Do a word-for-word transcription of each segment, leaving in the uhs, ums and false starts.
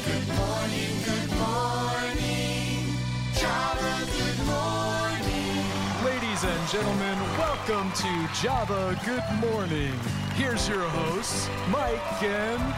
Good morning, good morning. Java, good morning. Ladies and gentlemen, welcome to Java Good Morning. Here's your hosts, Mike and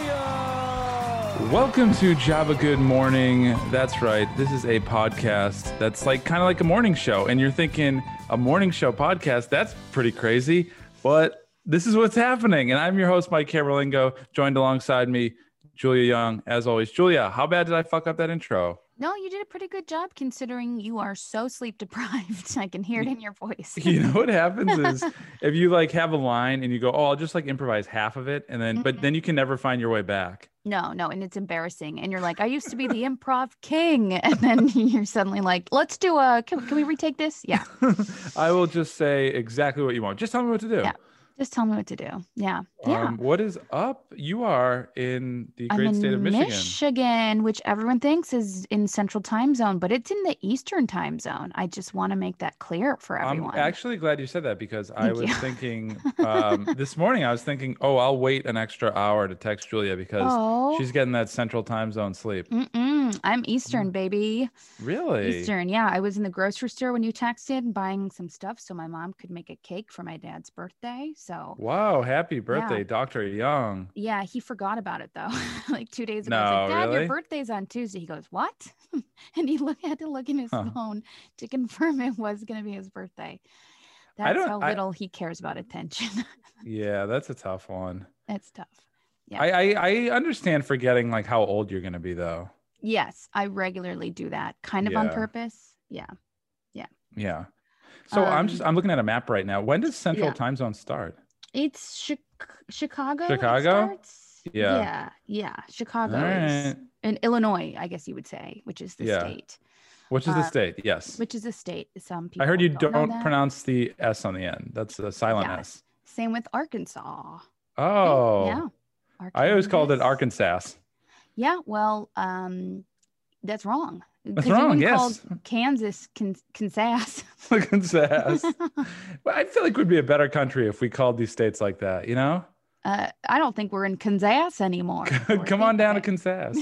Julia. Welcome to Java Good Morning. That's right. This is a podcast that's like kind of like a morning show. And you're thinking, a morning show podcast? That's pretty crazy. But this is what's happening. And I'm your host, Mike Camerlingo, joined alongside me, Julia Young, as always. Julia, how bad did I fuck up that intro? No, you did a pretty good job considering you are so sleep deprived. I can hear it in your voice. You know what happens is if you like have a line and you go, oh, I'll just like improvise half of it. And then, mm-hmm. but then you can never find your way back. No, no. And it's embarrassing. And you're like, I used to be the improv king. And then you're suddenly like, let's do a, can, can we retake this? Yeah. I will just say exactly what you want. Just tell me what to do. Yeah. Just tell me what to do. Yeah. Yeah. Um, what is up? You are in the I'm great in state of Michigan. Michigan, which everyone thinks is in Central Time Zone, but it's in the Eastern Time Zone. I just want to make that clear for everyone. I'm actually glad you said that because Thank I was you. thinking um, this morning, I was thinking, oh, I'll wait an extra hour to text Julia because Oh. she's getting that Central Time Zone sleep. Mm-mm. I'm Eastern, baby. Really? Eastern. Yeah. I was in the grocery store when you texted buying some stuff so my mom could make a cake for my dad's birthday. So Wow. Happy birthday, Yeah. Doctor Young. yeah, he forgot about it though. Like two days ago. No, I was like, Dad, really? your birthday's on Tuesday. He goes, what? And he look, had to look in his Huh. phone to confirm it was going to be his birthday. That's don't- how I- little he cares about attention. Yeah, that's a tough one. That's tough. Yeah. I, I, I understand forgetting like how old you're going to be though. Yes, I regularly do that kind of on Yeah. purpose. Yeah. Yeah. So I'm Um, just, I'm looking at a map right now. When does Central yeah. Time Zone start? It's Chi- Chicago. it Chicago? starts? Yeah. Yeah. Yeah. Chicago All is right. in Illinois, I guess you would say, which is the Yeah. state. Which is the Uh, state? Yes. Which is a state. Some people I heard you know don't that. pronounce the S on the end. That's a silent Yeah. S. Same with Arkansas. Oh, Yeah. I always called it Arkansas. Arkansas. Yeah. Well, um, that's wrong. That's 'Cause you wrong, wouldn't yes. call Kansas Kan- Kansas. Arkansas. Well, I feel like we'd be a better country if we called these states like that, you know? Uh, I don't think we're in Kansas anymore. Come on down to Kansas.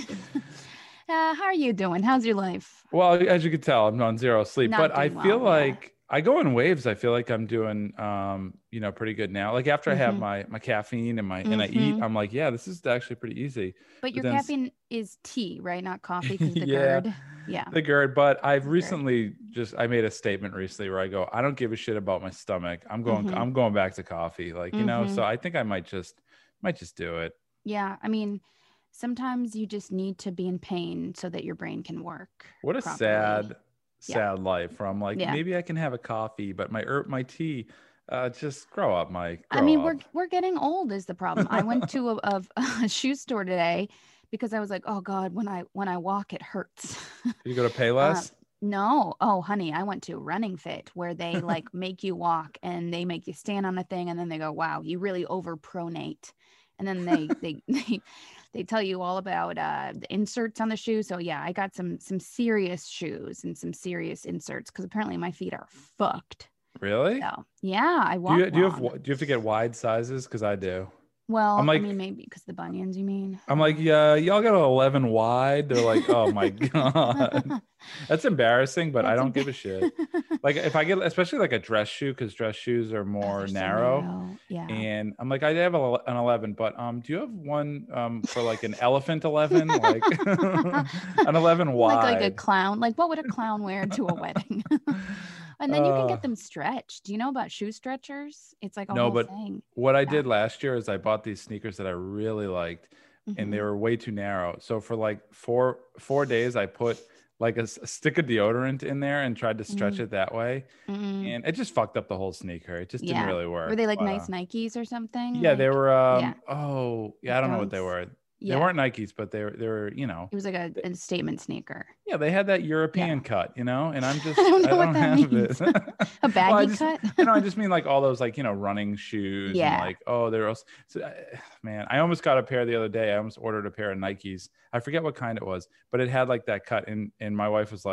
Uh, how are you doing? How's your life? Well, as you can tell, I'm on zero sleep, Not but I doing feel well, yeah. like I go in waves. I feel like I'm doing, um, you know, pretty good now. Like after I have Mhm. my my caffeine and my and I eat, Mhm. I'm like, yeah, this is actually pretty easy. But your then s- caffeine is tea, right? Not coffee because the Yeah. GERD. Yeah. The GERD, but I've GERD. recently just I made a statement recently where I go, I don't give a shit about my stomach. I'm going Mhm. I'm going back to coffee. Like, you know, Mhm. so I think I might just might just do it. Yeah. I mean, sometimes you just need to be in pain so that your brain can work. What a properly. sad, Yeah. sad life where I'm like, Yeah. maybe I can have a coffee, but my herb my tea, uh, just grow up, Mike. I grow mean, up. we're we're getting old is the problem. I went to a, a, a shoe store today because I was like, oh God, when I when I walk, it hurts. You go to Payless? No. Oh, honey, I went to Running Fit where they like make you walk and they make you stand on a thing and then they go, wow, you really overpronate. And then they they they they tell you all about uh, the inserts on the shoe. So yeah, I got some some serious shoes and some serious inserts because apparently my feet are fucked. Really? So yeah, I Do walk. you do you have wrong. do you have to get wide sizes? Because I do. Well, I'm like- I mean, maybe because the bunions, you mean? I'm like, yeah, y'all got an eleven wide. They're like, oh my god, that's embarrassing, but I That's don't emba- give a shit. Like if I get, especially like a dress shoe, because dress shoes are Oh, more they're so narrow. Yeah. And I'm like, I have a, an eleven, but um, do you have one um for like an elephant eleven, like an eleven wide? Like like a clown. Like what would a clown wear to a wedding? And then you can Uh, get them stretched. Do you know about shoe stretchers? It's like a No, whole but thing. What I Yeah. did last year is I bought these sneakers that I really liked, and they Mhm. were way too narrow. So for like four four days, I put like a, s- a stick of deodorant in there and tried to stretch Mm. it that way, Mm-mm. and it just fucked up the whole sneaker. It just Yeah. didn't really work. Were they like but, nice uh, Nikes or something? yeah, they Like- were. Um, yeah. Oh, yeah, I don't know what they Dunks? were. Yeah. They weren't Nikes, but they were. They were. You know. It was like a, a statement sneaker. Yeah, they had that European cut. You know, and I'm just. I don't know what that have means. it. A baggy Well, I just, cut? you know, I just mean like all those like, you know, running shoes. Yeah. And like, oh, they're also, so, uh, man, I almost got a pair the other day. I almost ordered a pair of Nikes. I forget what kind it was, but it had like that cut. And, and my wife was like,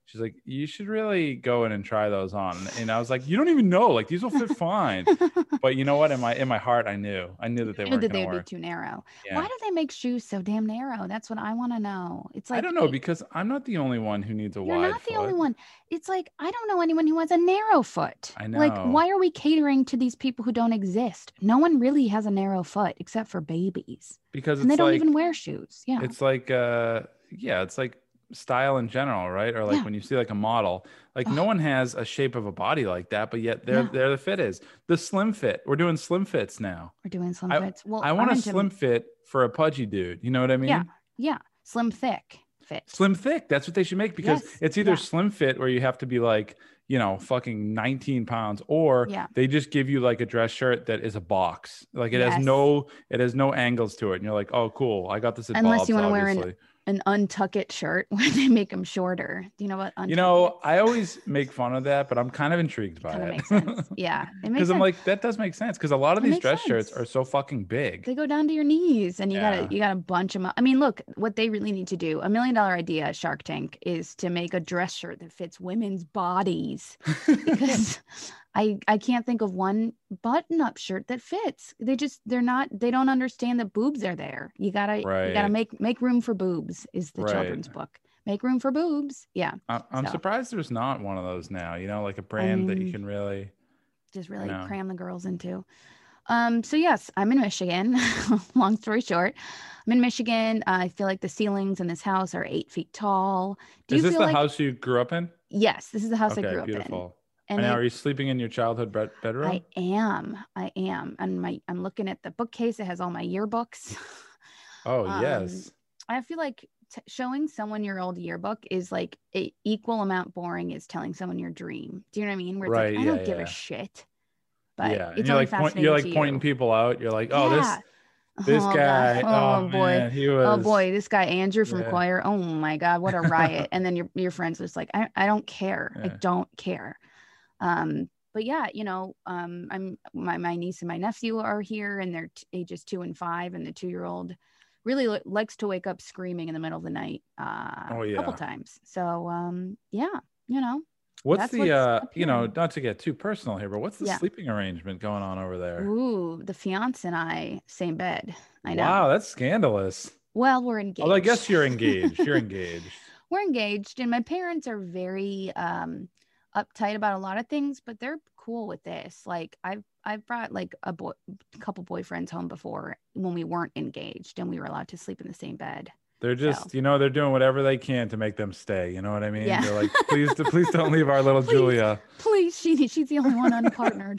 She's like, you should really go in and try those on. And I was like, you don't even know, like these will fit fine. But you know what? In my in my heart, I knew, I knew that they knew weren't that going they to would be work. too narrow. Yeah. Why do they make shoes so damn narrow? That's what I want to know. It's like I don't know, it- because I'm not the only one who needs a you're wide not the foot. only one. It's like I don't know anyone who has a narrow foot. I Like, know. why are we catering to these people who don't exist? No one really has a narrow foot except for babies, Because and they it's don't like even wear shoes. Yeah, it's like uh yeah, it's like style in general, right? Or like Yeah. when you see like a model, like no one has a shape of a body like that, but yet there No. there the fit is. The slim fit. We're doing slim fits now. we're doing slim I, fits. Well, I want I'm a into- slim fit for a pudgy dude. You know what I mean? Yeah, yeah, slim thick fit. Slim thick. That's what they should make, because Yes, it's either yeah. slim fit where you have to be like, you know, fucking nineteen pounds, or Yeah. they just give you like a dress shirt that is a box. Like it has Yes. no, it has no angles to it. And you're like, oh, cool. I got this at Unless Bob's, you wanna wear an- obviously. An untuck it shirt where they make them shorter. Do you know what? Untuck You know, I always make fun of that, but I'm kind of intrigued by kind of it. makes sense. Yeah, it makes Because I'm sense. like, that does make sense. Because a lot of It these makes dress shirts sense. are so fucking big. They go down to your knees, and you Yeah. gotta you gotta bunch them up. I mean, look, what they really need to do, a million dollar idea at Shark Tank, is to make a dress shirt that fits women's bodies. Because I I can't think of one button up shirt that fits. They just they're not they don't understand that boobs are there. You gotta you gotta Right. make make room for boobs is the Right. children's book. Make room for boobs. Yeah, I- I'm So. surprised there's not one of those now. You know, like a brand that you mean, can really. just really know. cram the girls into. Um, so yes, I'm in Michigan. Long story short, I'm in Michigan. I feel like the ceilings in this house are eight feet tall. Do Is you this feel the like house you grew up in? yes, this is the house I Okay, grew up beautiful. in. And And now, it- are you sleeping in your childhood bed- bedroom? I am. I am. And my I'm looking at the bookcase. It has all my yearbooks. oh, um, yes. I feel like t- showing someone your old yearbook is like a equal amount boring as telling someone your dream. Do you know what I mean? Where it's Right, like, I yeah, don't give yeah. a shit. But Yeah. And it's you're only like, point, fascinating you're like to pointing you. people out. You're like, oh, this Yeah. this Oh, guy. God. Oh, Oh, boy. man, he was. Oh boy, this guy Andrew from Yeah. choir. Oh my God, what a riot! And then your your friends just like, I, I don't care. I Yeah. don't care. Um, but yeah, you know, um, I'm my my niece and my nephew are here, and they're t- ages two and five, and the two year old really li- likes to wake up screaming in the middle of the night uh, Oh, a couple yeah. times. So um, yeah, you know, What's that's the, what's uh, up you know, here. not to get too personal here, but what's the Yeah. sleeping arrangement going on over there? ooh, the fiance and I same bed. I know. Wow, that's scandalous. Well, we're engaged. Well, I guess you're engaged. You're engaged. We're engaged, and my parents are very um uptight about a lot of things, but they're cool with this. Like I've I've brought like a boy a couple boyfriends home before when we weren't engaged and we were allowed to sleep in the same bed. They're just, So. you know, they're doing whatever they can to make them stay. You know what I mean? Yeah. They're like, please, please don't leave our little Please. Julia. Please, she she's the only one unpartnered.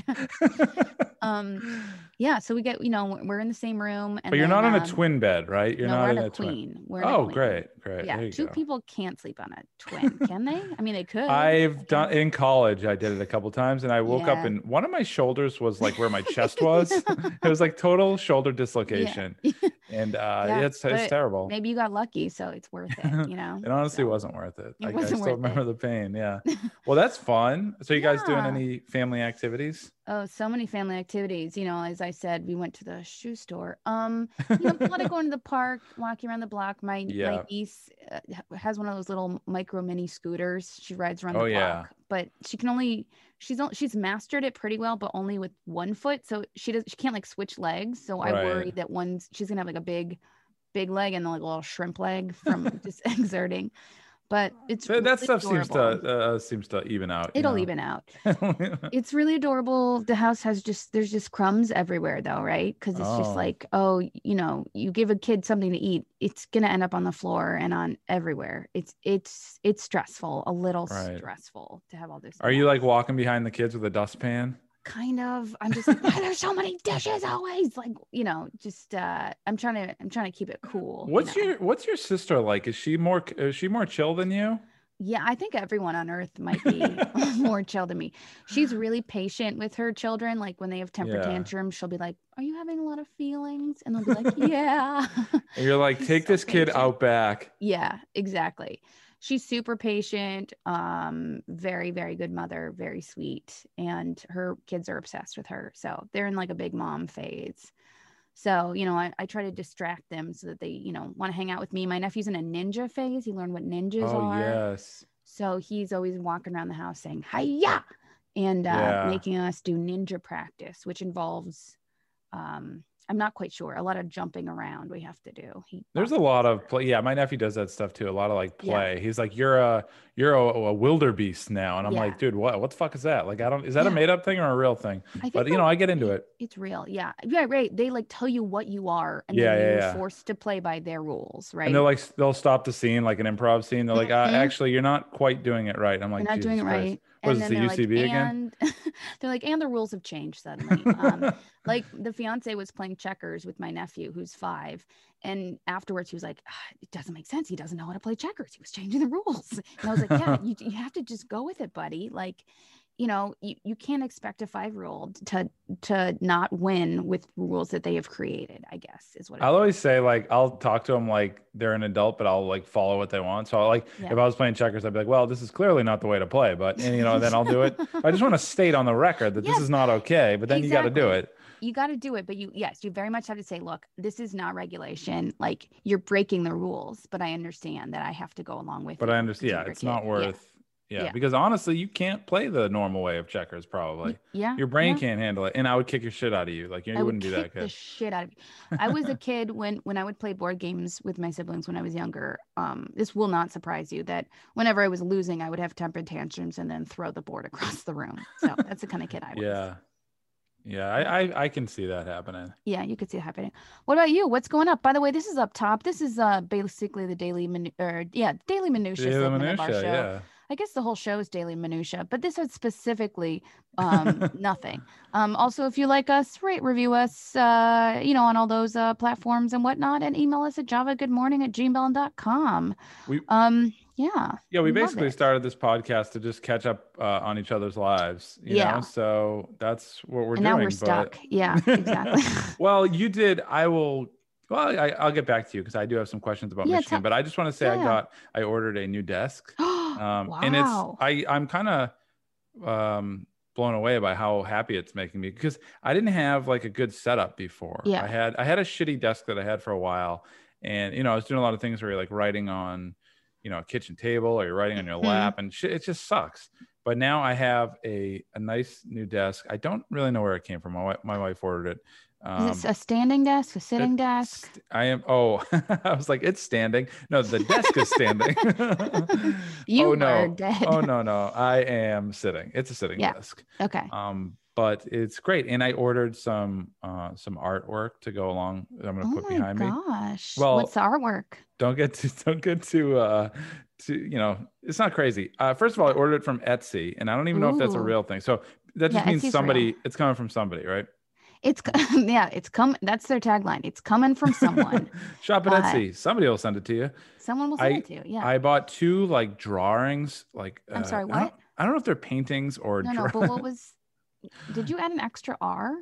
um yeah, so we get, you know, we're in the same room, and But you're then, not on a um, twin bed, right? You're no, not we're in in a a twin. queen. We're in a Oh, queen. great, great. Yeah, There you two go. people can't sleep on a twin, can they? I mean, they could. I've done in college. I did it a couple times, and I woke up Yeah. and one of my shoulders was like where my chest was. It was like total shoulder dislocation, and uh, Yeah, it's it's but terrible. Maybe you got lucky, so it's worth it, you know? It honestly So, wasn't worth it. It I, I wasn't still worth remember it. the pain. Yeah. Well, that's fun. So you guys doing Yeah. any family activities? Oh, so many family activities. You know, as I said, we went to the shoe store. Um, you know, a lot of going to the park, walking around the block. My Yeah. my niece uh, ha- has one of those little micro mini scooters. She rides around Oh, the yeah. block, but she can only she's on- she's mastered it pretty well, but only with one foot. So she does she can't like switch legs. So I worry Right. that one's she's gonna have like a big big leg and then like a little shrimp leg from just exerting. But it's That, that really stuff seems to adorable. uh, seems to even out. you It'll know? even out. It's really adorable. The house has just there's just crumbs everywhere though, right? Because it's Oh. just like, oh, you know, you give a kid something to eat, it's gonna end up on the floor and on everywhere. It's it's it's stressful, a little Right. stressful to have all this. Are you mess. like walking behind the kids with a dustpan? Kind of? I'm just like, why there's so many dishes always? Like, you know, just uh I'm trying to I'm trying to keep it cool. you What's know? your What's your sister like? Is she more Is she more chill than you? Yeah, I think everyone on earth might be more chill than me. She's really patient with her children. Like when they have temper Yeah. tantrums, she'll be like, "Are you having a lot of feelings?" And they'll be like, "Yeah." And you're like, She's take so this kid patient. out back. Yeah, exactly. She's super patient, um, very, very good mother, very sweet, and her kids are obsessed with her. So they're in like a big mom phase. So, you know, I, I try to distract them so that they, you know, want to hang out with me. My nephew's in a ninja phase. He learned what ninjas Oh are. yes. So he's always walking around the house saying "Hiya," and uh, Yeah. making us do ninja practice, which involves, um, I'm not quite sure, a lot of jumping around we have to do. He There's a also lot does of play. Yeah, my nephew does that stuff too. A lot of like Yeah. play. He's like, "You're a you're a, a wildebeest now," and I'm Yeah. like, "Dude, what? What the fuck is that? Like, I don't. Is that a Yeah. made up thing or a real thing?" I think But you know, that- I get into it. It's real. Yeah. Yeah. Right. They like tell you what you are, and Yeah, then yeah, you're yeah. forced to play by their rules. Right. And they're like, they'll stop the scene, like an improv scene. They're like, uh, Mhm. "Actually, you're not quite doing it right." I'm like, You're not "Jesus doing it Christ. right. What And is then this, the they're U C B like, again?" and they're like, and the rules have changed suddenly. Um, like the fiance was playing checkers with my nephew, who's five, and afterwards he was like, "Ah, it doesn't make sense. He doesn't know how to play checkers. He was changing the rules." And I was like, yeah, you, you have to just go with it, buddy. Like, you know, you, you can't expect a five-year-old to to not win with rules that they have created, I guess is what it I'll is. always say, like, I'll talk to them like they're an adult, but I'll like follow what they want. So, like, Yeah. if I was playing checkers, I'd be like, "Well, this is clearly not the way to play," but and you know, then I'll do it. I just want to state on the record that Yes. this is not okay. But then you got to do Exactly. it. You got to do it, but you, yes, you very much have to say, look, this is not regulation. Like you're breaking the rules, but I understand that I have to go along with But you I because understand. you're Yeah, a it's kid. not Yeah. worth. Yeah, Yeah. because honestly, you can't play the normal way of checkers. Probably Yeah. your brain yeah. can't handle it, and I would kick your shit out of you. Like you I would wouldn't do that, kick the kid. shit out of you. I was a kid when when I would play board games with my siblings when I was younger. Um, this will not surprise you that whenever I was losing, I would have temper tantrums and then throw the board across the room. So that's the kind of kid I was. Yeah, yeah, I, I I can see that happening. Yeah, you could see it happening. What about you? What's going up? By the way, this is up top. This is uh basically the daily minu- or yeah, daily minutia Yeah, the segment of our minutia, show. yeah. I guess the whole show is daily minutia, but this is specifically um nothing. Um also if you like us, rate, review us uh, you know, on all those uh platforms and whatnot, and email us at javagoodmorning at gmail dot com. We Um yeah. yeah, we love basically it. started this podcast to just catch up uh, on each other's lives. You Yeah. know, so that's what we're And doing. now we're but- stuck. Yeah, exactly. Well, you did. I will. Well, I, I'll get back to you because I do have some questions about Yeah, Michigan. tell- but I just want to say I yeah. got. I ordered a new desk. Um, And it's. Wow. I I'm kind of um, blown away by how happy it's making me because I didn't have like a good setup before. Yeah. I had I had a shitty desk that I had for a while, and you know I was doing a lot of things where you're like writing on, you know, a kitchen table or you're writing on your Mhm. lap, and shit, it just sucks. But now I have a a nice new desk. I don't really know where it came from. My wife, my wife ordered it. Um, Is it a standing desk, a sitting it's- desk? I am. Oh, I was like, it's standing. No, the desk is standing. You oh no! are dead. Oh no, no, I am sitting. It's a sitting Yeah. desk. Okay. Um, but it's great, and I ordered some uh some artwork to go along. That I'm gonna Oh put my behind me. gosh. Well- What's the artwork? Don't get to don't get to uh to you know it's not crazy. Uh, first of all, I ordered it from Etsy, and I don't even know if that's a Ooh. real thing. So that just Yeah, means Etsy's somebody. real. It's coming from somebody, right? It's co- yeah, it's come. That's their tagline. It's coming from someone. Shop at Uh, Etsy. Somebody will send it to you. Someone will send I- it to you. Yeah. I bought two like drawings. Like I'm uh, sorry, I don't, what? I don't know if they're paintings or no, draw- no. But what was? Did you add an extra R?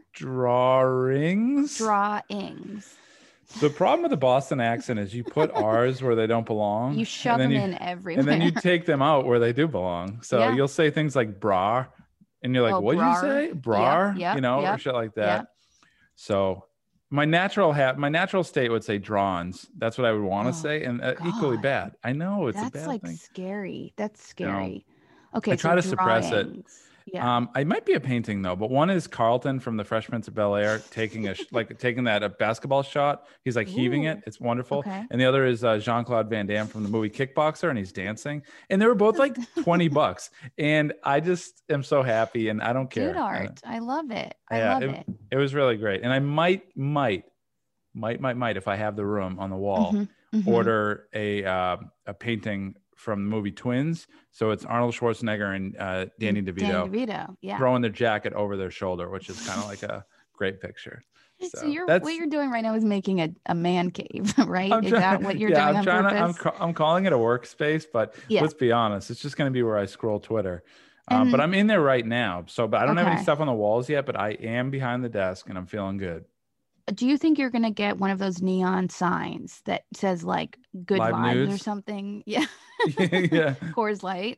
drawings. Drawings. The problem with the Boston accent is you put R's where they don't belong. You shove and then them you, in everywhere. and then you take them out where they do belong. So Yeah. you'll say things like bra, and you're like, Oh, "What'd you brar. say, bra?" yep, you know, or yep, shit like that. yep. So my natural hat, my natural state would say drawns. That's what I would want to Oh, say, and uh, equally God. bad. I know it's a That's bad like thing. scary. That's scary. Okay. I try so to suppress it. drawings. Yeah. Um, I might be a painting though, but one is Carlton from The Fresh Prince of Bel Air taking a sh- like taking that a basketball shot. He's like heaving it. Ooh. It's wonderful. Okay. And the other is uh, Jean Claude Van Damme from the movie Kickboxer, and he's dancing. And they were both like twenty bucks. And I just am so happy, and I don't care. Good art. I love it. I Yeah, love it, it. it was really great. And I might, might, might, might, might, if I have the room on the wall, Mhm, mhm. order a uh, a painting from the movie Twins. So it's Arnold Schwarzenegger and uh, Danny DeVito Danny DeVito. Yeah. throwing their jacket over their shoulder, which is kind of like a great picture. So, So you're that's- what you're doing right now is making a, a man cave, right? I'm Is trying- that what you're yeah, doing I'm on trying purpose? to, I'm, ca- I'm calling it a workspace, but Yeah. let's be honest, it's just going to be where I scroll Twitter. Um, but And- I'm in there right now. So, but I don't have any Okay. stuff on the walls yet, but I am behind the desk and I'm feeling good. Do you think you're gonna get one of those neon signs that says like "Good Live Vibes" or nudes? something? Yeah, yeah. Coors Light.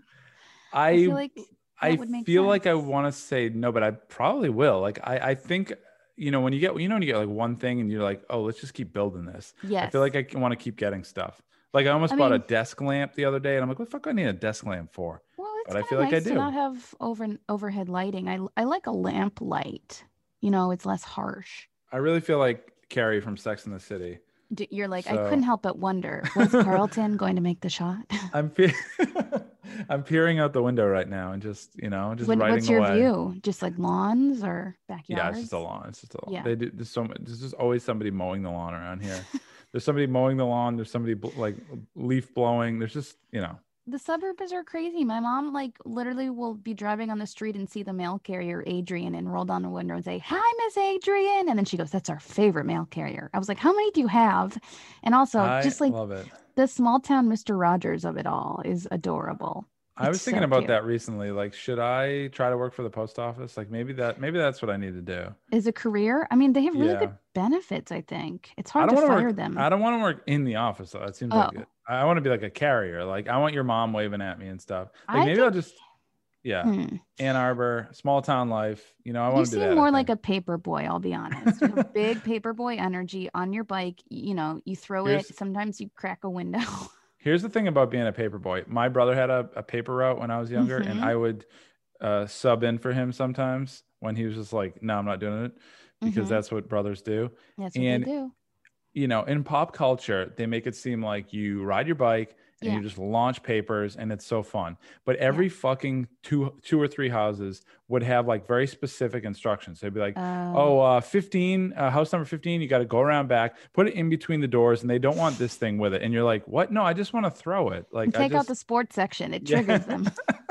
I, I feel like I that would make feel like I sense. want to say no, but I probably will. Like, I, I think, you know, when you get, you know, when you get like one thing and you're like, oh, let's just keep building this. Yes. I feel like I want to keep getting stuff. Like I almost I bought a mean, desk lamp the other day, and I'm like, what the fuck do I need a desk lamp for? well, it's But I kind feel of like I nice to do. not have over overhead lighting. I I like a lamp light. You know, it's less harsh. I really feel like Carrie from Sex and the City. D- You're like, I So couldn't help but wonder, was Carlton going to make the shot? I'm pe- I'm peering out the window right now and just, you know, just What, writing what's your away. view? Just like lawns or Yeah, it's backyards? just a lawn. It's just a lawn. Yeah. They do. There's so much. There's just always somebody mowing the lawn around here. There's somebody mowing the lawn. There's somebody bl- like leaf blowing. There's just, you know. The suburbs are crazy. My mom like literally will be driving on the street and see the mail carrier Adrian and roll down the window and say, "Hi, Miss Adrian," and then she goes, "That's our favorite mail carrier." I was like, "How many do you have?" And also, I just like love it. the small town Mister Rogers of it all is adorable. I was It's thinking so about cute. that recently. Like, should I try to work for the post office? Like, maybe that, maybe that's what I need to do. Is a career. I mean, they have really Yeah. good benefits. I think it's I hard don't to want to fire work. them. I don't want to work in the office though. That seems Oh. like it. I want to be like a carrier. Like, I want your mom waving at me and stuff. Like, I maybe I'll just, yeah, Hmm. Ann Arbor, small town life. You know, I You want to do seem that. I more like think. a paper boy, I'll be honest. You have big paper boy energy on your bike. You know, you throw Here's- it. Sometimes you crack a window. Here's the thing about being a paper boy. My brother had a, a paper route when I was younger, and Mhm. I would uh, sub in for him sometimes when he was just like, "No, I'm not doing it," because Mhm. that's what brothers do. That's what And they do. you know, in pop culture, they make it seem like you ride your bike and Yeah. you just launch papers and it's so fun. But every fucking two two or three houses would have like very specific instructions. They'd be like, Oh, oh, uh, fifteen, uh, house number fifteen, you got to go around back, put it in between the doors, and they don't want this thing with it. And you're like, what? No, I just want to throw it. Like, and I take out just, the sports section. It Yeah. triggers them.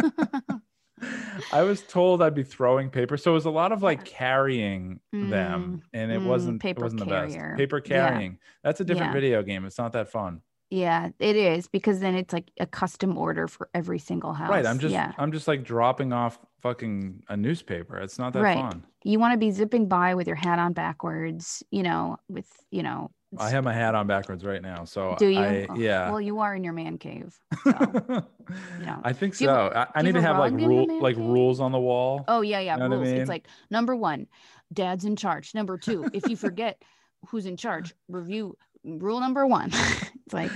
I was told I'd be throwing paper. So it was a lot of like carrying them, and it mm, wasn't, it paper wasn't the carrier. best. Paper Yeah. carrying. That's a different Yeah. video game. It's not that fun. Yeah, it is because then it's like a custom order for every single house. Right. I'm just yeah. I'm just like dropping off fucking a newspaper. It's not that Right. fun. You want to be zipping by with your hat on backwards, you know, with, you know, I have my hat on backwards right now. So do you? I, Oh, yeah. Well, you are in your man cave. So, you know. I think Do you have so. I, I do you need to have a have like rug in your rule man like cave? rules on the wall. Oh yeah, yeah, You know what I rules. mean? It's like number one, dad's in charge. Number two, if you forget who's in charge, review rule number one. It's like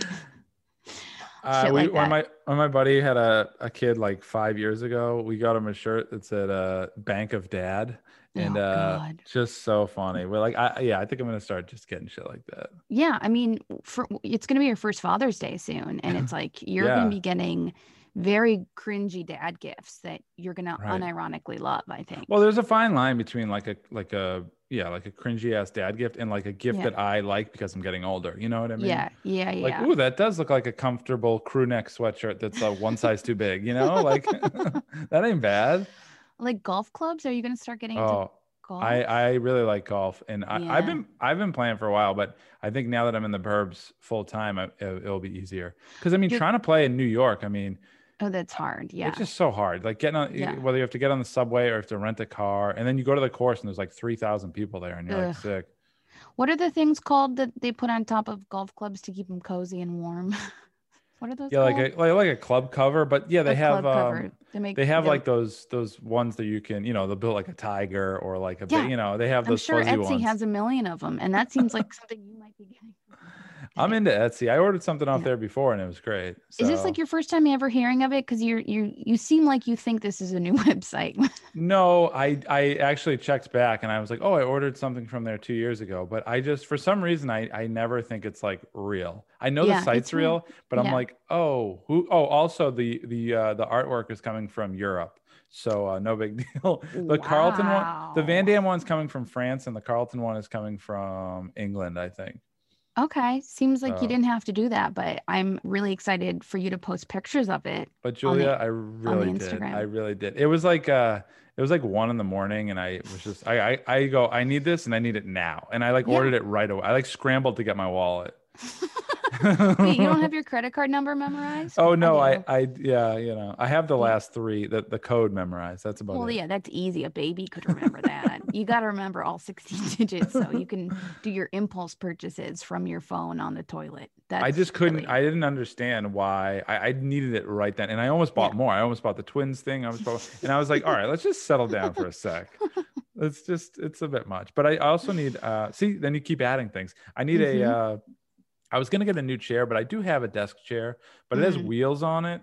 Uh, shit we, like when that. my when my buddy had a, a kid like five years ago, we got him a shirt that said uh, "Bank of Dad," and Oh, uh, God. just so funny. We're like, I, yeah, I think I'm gonna start just getting shit like that. Yeah, I mean, for it's gonna be your first Father's Day soon, and it's like you're Yeah. gonna be getting very cringy dad gifts that you're gonna Right. unironically love. I think. Well, there's a fine line between like a like a yeah like a cringy ass dad gift and like a gift Yeah. that I like because I'm getting older. You know what I mean? yeah, yeah, Like, yeah. ooh, that does look like a comfortable crew neck sweatshirt that's uh, one size too big. You know, like that ain't bad. Like golf clubs? Are you gonna start getting into Oh, golf? I I really like golf, and I, Yeah. I've been I've been playing for a while, but I think now that I'm in the burbs full time, I, it, it'll be easier. Because I mean, You're- trying to play in New York, I mean, Oh, that's hard. Yeah. it's just so hard. Like getting on, Yeah. whether you have to get on the subway or you have to rent a car, and then you go to the course and there's like three thousand people there, and you're like Ugh. sick. What are the things called that they put on top of golf clubs to keep them cozy and warm? What are those Yeah, called? like a like, like a club cover, but yeah, they A have club cover. um, They make. they have they're- like those those ones that you can, you know, they'll build like a tiger or like a Yeah. big, you know, they have I'm those sure fuzzy Etsy ones. has a million of them, and that seems like something you might be getting. I'm into Etsy. I ordered something off Yeah. there before and it was great. Is this So- like your first time ever hearing of it? Because you're you you seem like you think this is a new website. No, I I actually checked back and I was like, oh, I ordered something from there two years ago, but I just for some reason I I never think it's like real. I know Yeah, the site's it's real. real, but I'm Yeah. like, oh, who? Oh, also the the uh, the artwork is coming from Europe, so uh, no big deal. The Carlton one, the Van Wow. Damme one's coming from France, and the Carlton one is coming from England, I think. Okay, seems like So- you didn't have to do that, but I'm really excited for you to post pictures of it. But On the- Julia, I really did. Instagram. I really did. It was like uh it was like one in the morning and I was just I I, I go, I need this and I need it now. And I like Yeah. ordered it right away. I like scrambled to get my wallet. Wait, you don't have your credit card number memorized? Oh no, I do. I yeah, you know. I have the last three, the, the code memorized. That's about Well, it. yeah, that's easy. A baby could remember that. You got to remember all sixteen digits so you can do your impulse purchases from your phone on the toilet. That's I just couldn't really- I didn't understand why I, I needed it right then. And I almost bought Yeah. more. I almost bought the twins thing. I was bought, and I was like, all right, let's just settle down for a sec. It's just it's a bit much. But I also need uh see, then you keep adding things. I need Mhm. a uh I was gonna get a new chair, but I do have a desk chair, but it has Mhm. wheels on it,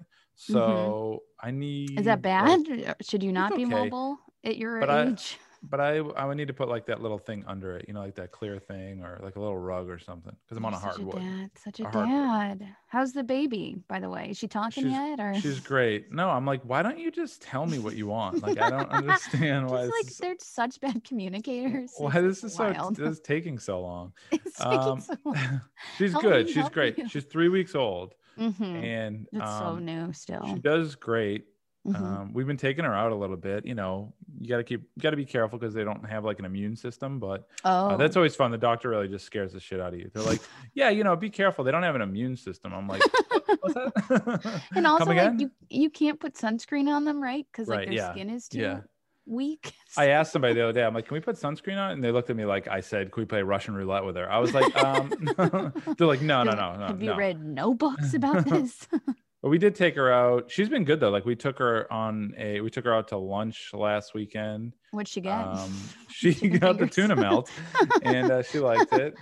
so I need. Is that like- bad? Should you not be okay. mobile at your But I- age? But I I would need to put like that little thing under it, you know, like that clear thing or like a little rug or something, because I'm on a You're such hardwood. dad, such a, A hardwood. dad. How's the baby, by the way? Is she talking She's yet? Or she's great. No, I'm like, why don't you just tell me what you want? Like, I don't understand why just this like is, they're such bad communicators. why It's this is so wild. this is taking so long. It's taking Um, so long. she's How good. many She's help great. you? She's three weeks old, Mhm. and It's so um, new still. she does great. Mhm. Um, we've been taking her out a little bit. You know, you got to keep, got to be careful because they don't have like an immune system. But oh, uh, that's always fun. The doctor really just scares the shit out of you. They're like, "Yeah, you know, be careful. They don't have an immune system." I'm like, "What's that?" and also Come like again? you you can't put sunscreen on them, right? Because like Right, their yeah, skin is too yeah. weak. I asked somebody the other day. I'm like, "Can we put sunscreen on?" And they looked at me like I said, "Can we play Russian roulette with her?" I was like, um, "They're like, no, no, They're no, like, no, Have you no." read no books about this? But we did take her out. She's been good though. Like we took her on a, we took her out to lunch last weekend. What'd she get? Um, she Chicken got the fingers. tuna melt, and uh, she liked it.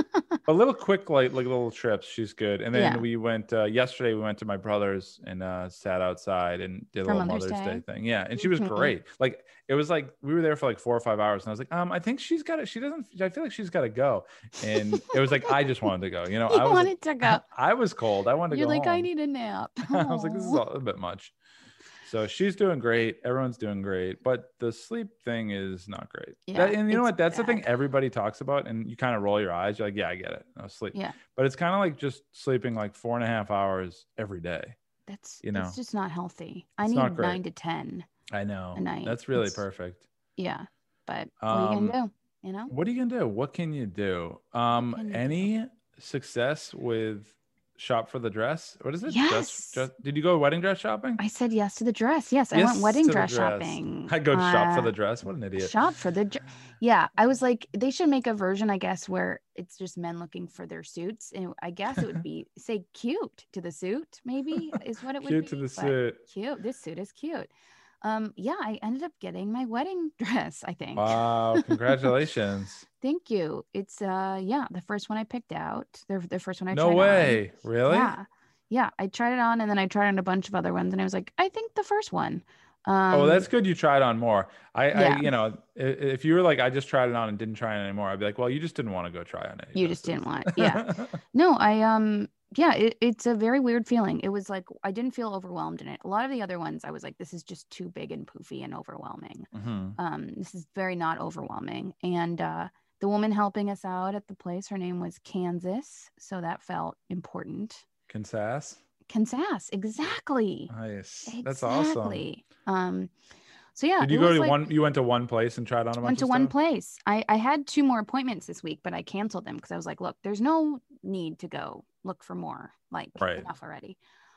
A little quick, like like little trips. She's good. And then Yeah. we went uh, yesterday. We went to my brother's and uh, sat outside and did a For little Mother's Mother's Day Day? thing. Yeah, and she was Mhm. great. Like it was like we were there for like four or five hours, and I was like, um, I think she's got it. She doesn't. I feel like she's got to go. And it was like I just wanted to go. You know, You I was wanted to go. I was cold. I wanted to You're go like, I home. need a nap. I was like, this is Aw. a little bit much. So she's doing great. Everyone's doing great, but the sleep thing is not great. Yeah, That- and you know it's what? That's the thing bad. everybody talks about, and you kind of roll your eyes. You're like, yeah, I get it. No sleep. Yeah, But it's kind of like just sleeping like four and a half hours every day. that's You know, it's just not healthy. I it's need not great. nine to ten I know. a night. That's really It's- perfect. Yeah, but what are you Um, gonna do? You know, What are you gonna do? What can you do? Um, can you any success with shop for the dress? What is it? Yes. Dress, dress, did you go wedding dress shopping? I said yes to the dress. Yes, I Yes went wedding to the dress, shopping. I go shop for Uh, the dress. What an idiot. Shop for the dr- yeah. I was like, they should make a version, I guess, where it's just men looking for their suits, and I guess it would be say cute to the suit. Maybe is what it would Cute be. to the but suit. Cute. This suit is cute. Um, yeah, I ended up getting my wedding dress. I think. Wow, congratulations. Thank you. It's uh, yeah, the first one I picked out. The the first one I No tried on. way. Really? Yeah, yeah. I tried it on, and then I tried on a bunch of other ones, and I was like, I think the first one. Um, Oh, that's good. You tried on more. I, yeah. I, you know, i- if you were like, I just tried it on and didn't try it anymore, I'd be like, well, you just didn't want to go try on it. You just didn't want, yeah. No, I um yeah, it, it's a very weird feeling. It was like I didn't feel overwhelmed in it. A lot of the other ones I was like, this is just too big and poofy and overwhelming. hmm Um, this is very not overwhelming. And uh the woman helping us out at the place, her name was Kansas, so that felt important. Kansas. Kansas, exactly. Nice. That's awesome. Exactly. Um so yeah, Did you it go was to like- one? You went to one place and tried on a bunch went to of one stuff? place. I, I had two more appointments this week, but I canceled them because I was like, look, there's no need to go look for more. Like Right. enough already.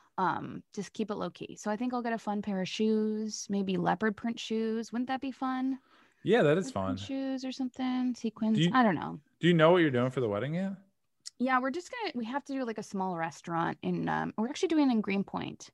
Um, just keep it low key. So I think I'll get a fun pair of shoes, maybe leopard print shoes. Wouldn't that be fun? Yeah, that is Leopard fun. print shoes or something, sequins. you- I don't know. Do you know what you're doing for the wedding yet? Yeah, we're just gonna we have to do like a small restaurant in um we're actually doing it in Greenpoint.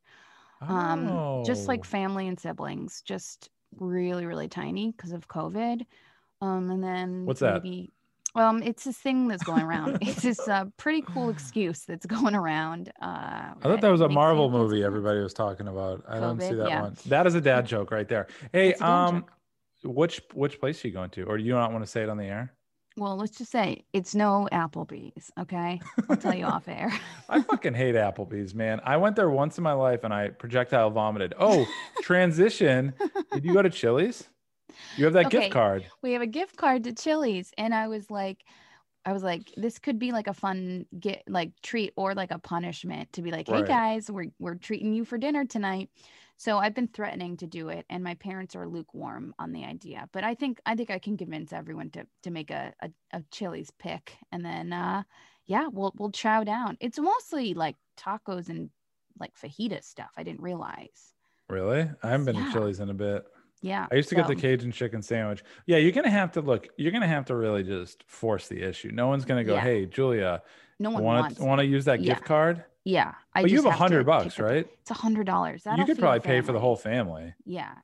Um just like Oh. family and siblings, just really, really tiny because of COVID. Um, and then What's that? maybe um it's this thing that's going around. It's this uh, pretty cool excuse that's going around. Uh I thought that was a makes Marvel you kids movie laugh. everybody was talking about. I don't see COVID, that yeah. one. That is a dad joke right there. Hey, It's a dad um, joke. which which place are you going to, or do you not want to say it on the air? Well, let's just say it's no Applebee's, okay? I'll tell you off air. I fucking hate Applebee's, man. I went there once in my life and I projectile vomited. Oh, transition. Did you go to Chili's? You have that Okay. gift card. We have a gift card to Chili's, and I was like, I was like, this could be like a fun get like treat or like a punishment to be like, hey Right. guys, we're we're treating you for dinner tonight. So I've been threatening to do it, and my parents are lukewarm on the idea. But I think I think I can convince everyone to to make a a, a Chili's pick, and then uh, yeah, we'll we'll chow down. It's mostly like tacos and like fajita stuff. I didn't realize. Really? I haven't been Yeah. to Chili's in a bit. Yeah, I used to get the so- Cajun chicken sandwich. Yeah, you're gonna have to look. You're gonna have to really just force the issue. No one's gonna go, Yeah. "Hey, Julia, No one want wants. to want to use that Yeah. gift card?" Yeah, I But you just have a to hundred pick bucks, the- right? It's a hundred dollars. You could probably pay for the whole family. Yeah.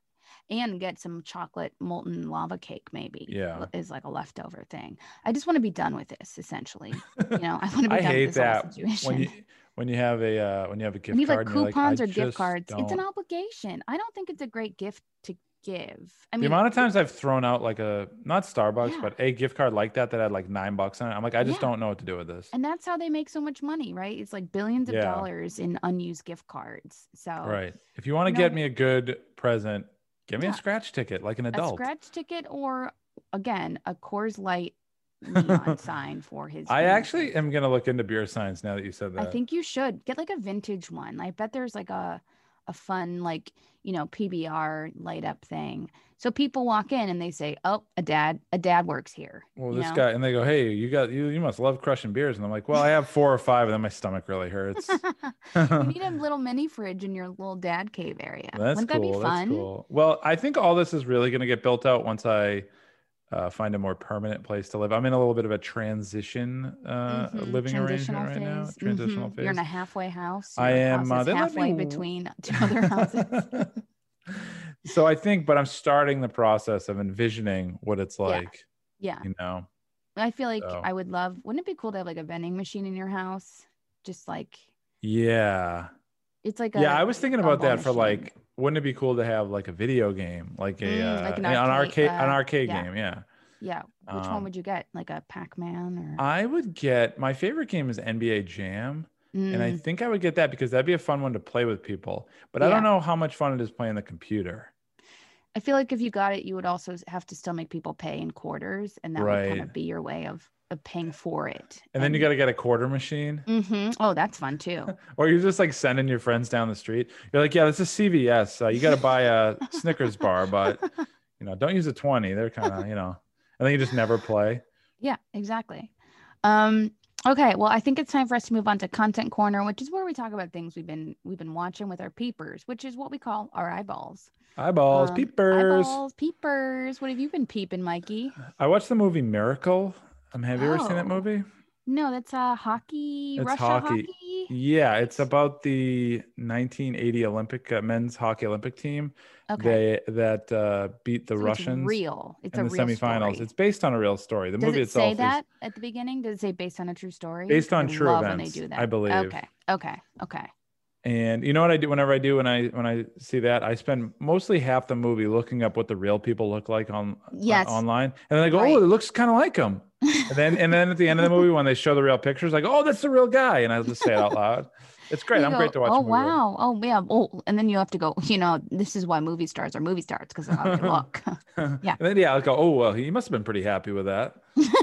and get some chocolate molten lava cake maybe. Yeah. Is like a leftover thing. I just want to be done with this essentially. You know, I want to be I done hate with this whole that situation. when you when you have a uh, when you have a gift When you have card like and you're like, coupons I or gift just cards, it's an don't- obligation. I don't think it's a great gift to give. I the mean, amount of times I've thrown out like a not Starbucks Yeah. but a gift card like that that had like nine bucks on it. I'm like, I just Yeah. don't know what to do with this. and that's how they make so much money, right? It's like billions of Yeah. dollars in unused gift cards. So Right. If you want to You get know- me a good present, give me Yeah. a scratch ticket like an a adult. scratch ticket or again a Coors Light neon sign for his. I new actually gift. am gonna look into beer signs now that you said that. I think you should get like a vintage one. I bet there's like a a fun like you know P B R light up thing. So people walk in and they say, "Oh, a dad, a dad works here." Well, you this know? guy, and they go, "Hey, you got you, you must love crushing beers." And I'm like, "Well, I have four or five, and then my stomach really hurts." You need a little mini fridge in your little dad cave area. That's Wouldn't cool. that be fun? That's cool. Well, I think all this is really going to get built out once I uh, find a more permanent place to live. I'm in a little bit of a transition uh, Mhm. living Transitional arrangement right now. phase. Transitional Mhm. phase. You're in a halfway house. I Your am. house Uh, is they let halfway me- between two other houses. So I think, but I'm starting the process of envisioning what it's Yeah. like. Yeah, You know, I feel like So- I would love. Wouldn't it be cool to have like a vending machine in your house? Just like yeah. it's like a Yeah, I was thinking about gumball that for machine. like, wouldn't it be cool to have like a video game, like a Mm, uh, like an an arcade, arcade, an uh, arcade yeah. game? Yeah, Yeah. Which Um, one would you get? Like a Pac-Man or? I would get my favorite game is N B A Jam, and I Mm, think I would get that because that'd be a fun one to play with people. But I don't Yeah. know how much fun it is playing the computer. I feel like if you got it, you would also have to still make people pay in quarters, and that would kind Right. of be your way of of paying for it. And then you got to get a quarter machine, hmm Oh, that's fun too. or you're just like sending your friends down the street. You're like, yeah, this is C V S. Uh, you got to buy a Snickers bar, but you know, don't use a twenty. They're kind of, you know, and then you just never play. Yeah, exactly. Um, okay, well, I think it's time for us to move on to Content Corner, which is where we talk about things we've been we've been watching with our peepers, which is what we call our eyeballs. Eyeballs, Um, peepers. Eyeballs, peepers. What have you been peeping, Mikey? I watched the movie Miracle. Um, have you ever seen that Oh. movie? No, that's uh hockey, It's Russia hockey. hockey. Yeah, it's about the nineteen eighty Olympic uh, men's hockey Olympic team. Okay. They that uh, beat the So Russians It's real. It's in a the real semifinals. story. It's based on a real story. The Does movie it itself say that is at the beginning? Does it say based on a true story? Based on I true love events, when they do that. I believe. Okay. Okay. Okay. And you know what I do whenever I do when I when I see that, I spend mostly half the movie looking up what the real people look like on Yes. on- online, and then I go, Right. oh, it looks kind of like them. And then and then at the end of the movie, when they show the real pictures, like, oh, that's the real guy, and I'll just say it out loud. It's great. You I'm go, great to watch. Oh a movie with. wow! Oh yeah! Oh, and then you have to go. You know, this is why movie stars are movie stars because of how they look. Yeah. And then yeah, I'll go, oh well, he must have been pretty happy with that.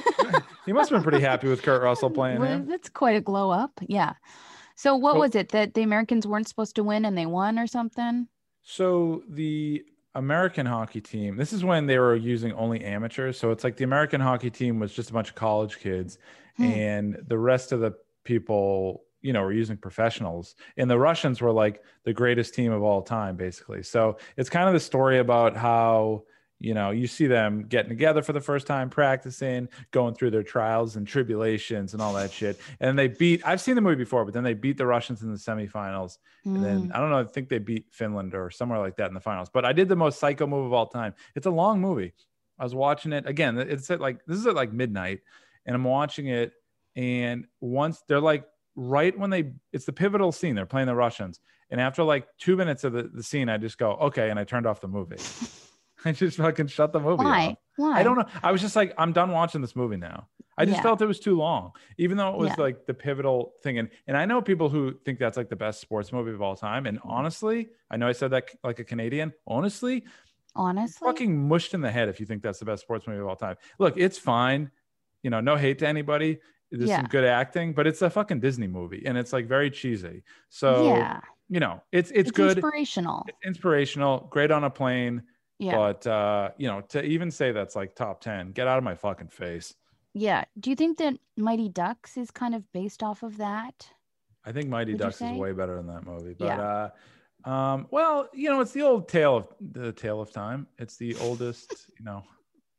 He must have been pretty happy with Kurt Russell playing Well, him. that's quite a glow up. Yeah. So what So- was it that the Americans weren't supposed to win and they won or something? So the American hockey team, this is when they were using only amateurs. So it's like the American hockey team was just a bunch of college kids, Hmm. and the rest of the people, you know, were using professionals. And the Russians were like the greatest team of all time, basically. So it's kind of the story about how, you know, you see them getting together for the first time, practicing, going through their trials and tribulations and all that shit. And they beat, I've seen the movie before, but then they beat the Russians in the semifinals. And then Mm. I don't know, I think they beat Finland or somewhere like that in the finals. But I did the most psycho move of all time. It's a long movie. I was watching it again. It's at like, this is at like midnight, and I'm watching it. And once they're like, right when they, it's the pivotal scene, they're playing the Russians. And after like two minutes of the, the scene, I just go, okay. And I turned off the movie. I just fucking shut the movie Why? off. Why? I don't know. I was just like, I'm done watching this movie now. I just Yeah. felt it was too long, even though it was Yeah. like the pivotal thing. And and I know people who think that's like the best sports movie of all time. And honestly, I know I said that like a Canadian. Honestly, Honestly, fucking mushed in the head if you think that's the best sports movie of all time. Look, it's fine. You know, no hate to anybody. There's Yeah. some good acting, but it's a fucking Disney movie, and it's like very cheesy. So yeah, you know, it's it's, it's good, inspirational. it's inspirational, great on a plane. Yeah, But uh, you know, to even say that's like top ten, get out of my fucking face. yeah. Do you think that Mighty Ducks is kind of based off of that? I think Mighty Would you Ducks is say? way better than that movie. But Yeah. uh, um, well, you know, it's the old tale of the tale of time. It's the oldest, you know.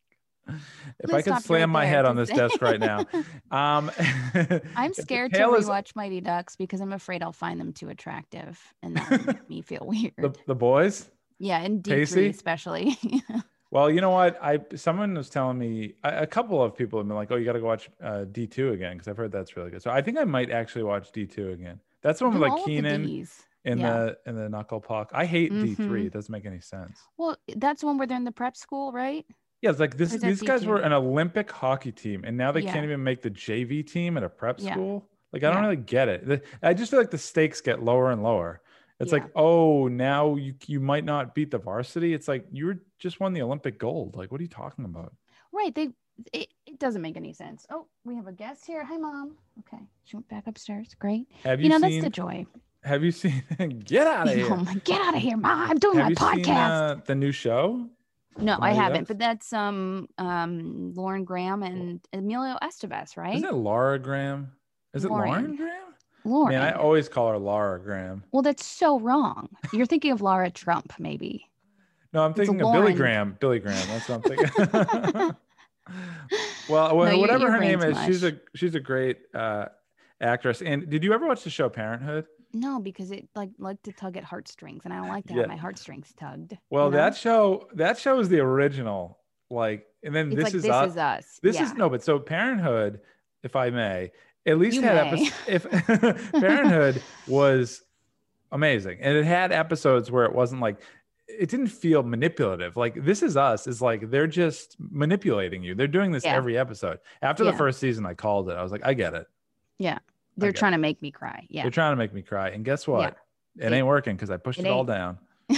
If Please I could stop slam right my there head to on this say- desk right now. Um, I'm if the scared to tale is- rewatch Mighty Ducks because I'm afraid I'll find them too attractive and that would make me feel weird. the, the boys. Yeah, in D three Pacey? especially. Well, you know what? I someone was telling me a, a couple of people have been like, "Oh, you got to go watch uh, D two again," because I've heard that's really good. So I think I might actually watch D two again. That's the one with Do like all of the Keenan Ds. in Yeah. the in the knuckle puck. I hate D three. Mhm. It doesn't make any sense. Well, that's the one where they're in the prep school, right? Yeah, it's like this. Or is that These guys D two? were an Olympic hockey team, and now they Yeah. can't even make the J V team at a prep Yeah. school. Like I don't Yeah. really get it. The- I just feel like the stakes get lower and lower. It's Yeah. like, oh, now you you might not beat the varsity. It's like you were just won the Olympic gold. Like, what are you talking about? Right. They it, it doesn't make any sense. Oh, we have a guest here. Hi, Mom. Okay. She went back upstairs. Great. Have You, you, know, seen? that's the joy. Have you seen? Get out of Oh here! my, get out of here, Mom. I'm doing Have my you podcast. seen uh, the new show? no, the I Mighty haven't, Ducks? but that's um um Lauren Graham and Emilio Estevez, right? Isn't it Laura Graham? Is it Lauren Lauren. Graham? Lauren. Man, I always call her Laura Graham. Well, that's so wrong. You're thinking of Laura Trump, maybe. No, I'm It's thinking of Billy Lauren. Graham. Billy Graham. That's what I'm thinking. well, No, your- whatever your her name is, brain's she's mush. a she's a great uh, actress. And did you ever watch the show Parenthood? No, because it like like to tug at heartstrings, and I don't like to Yeah. have my heartstrings tugged. Well, you know? that show that show is the original. Like, and then it's this like is this us. is us. This yeah. is no, but so Parenthood, if I may, at least You had may. episodes. If Parenthood was amazing, and it had episodes where it wasn't like it didn't feel manipulative. Like This Is Us is like they're just manipulating you. They're doing this Yeah. every episode. After the Yeah. first season, I called it. I was like, I get it. Yeah. They're get trying to make me cry. Yeah. They're trying to make me cry, and guess what? It, It- ain't working because I pushed it it, all ain't. down.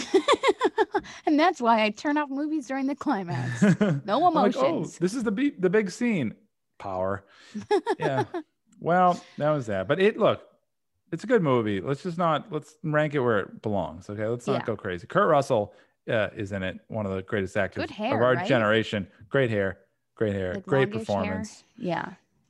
and that's why I turn off movies during the climax. No I'm like, oh, emotions. this is the be- the big scene. Power. Yeah. Well, that was that. But it look, it's a good movie. Let's just not let's rank it where it belongs. Okay, let's not Yeah. go crazy. Kurt Russell uh, is in it. One of the greatest actors Good hair, of our right? generation. Great hair. Great hair. Like great longish performance. hair. Yeah.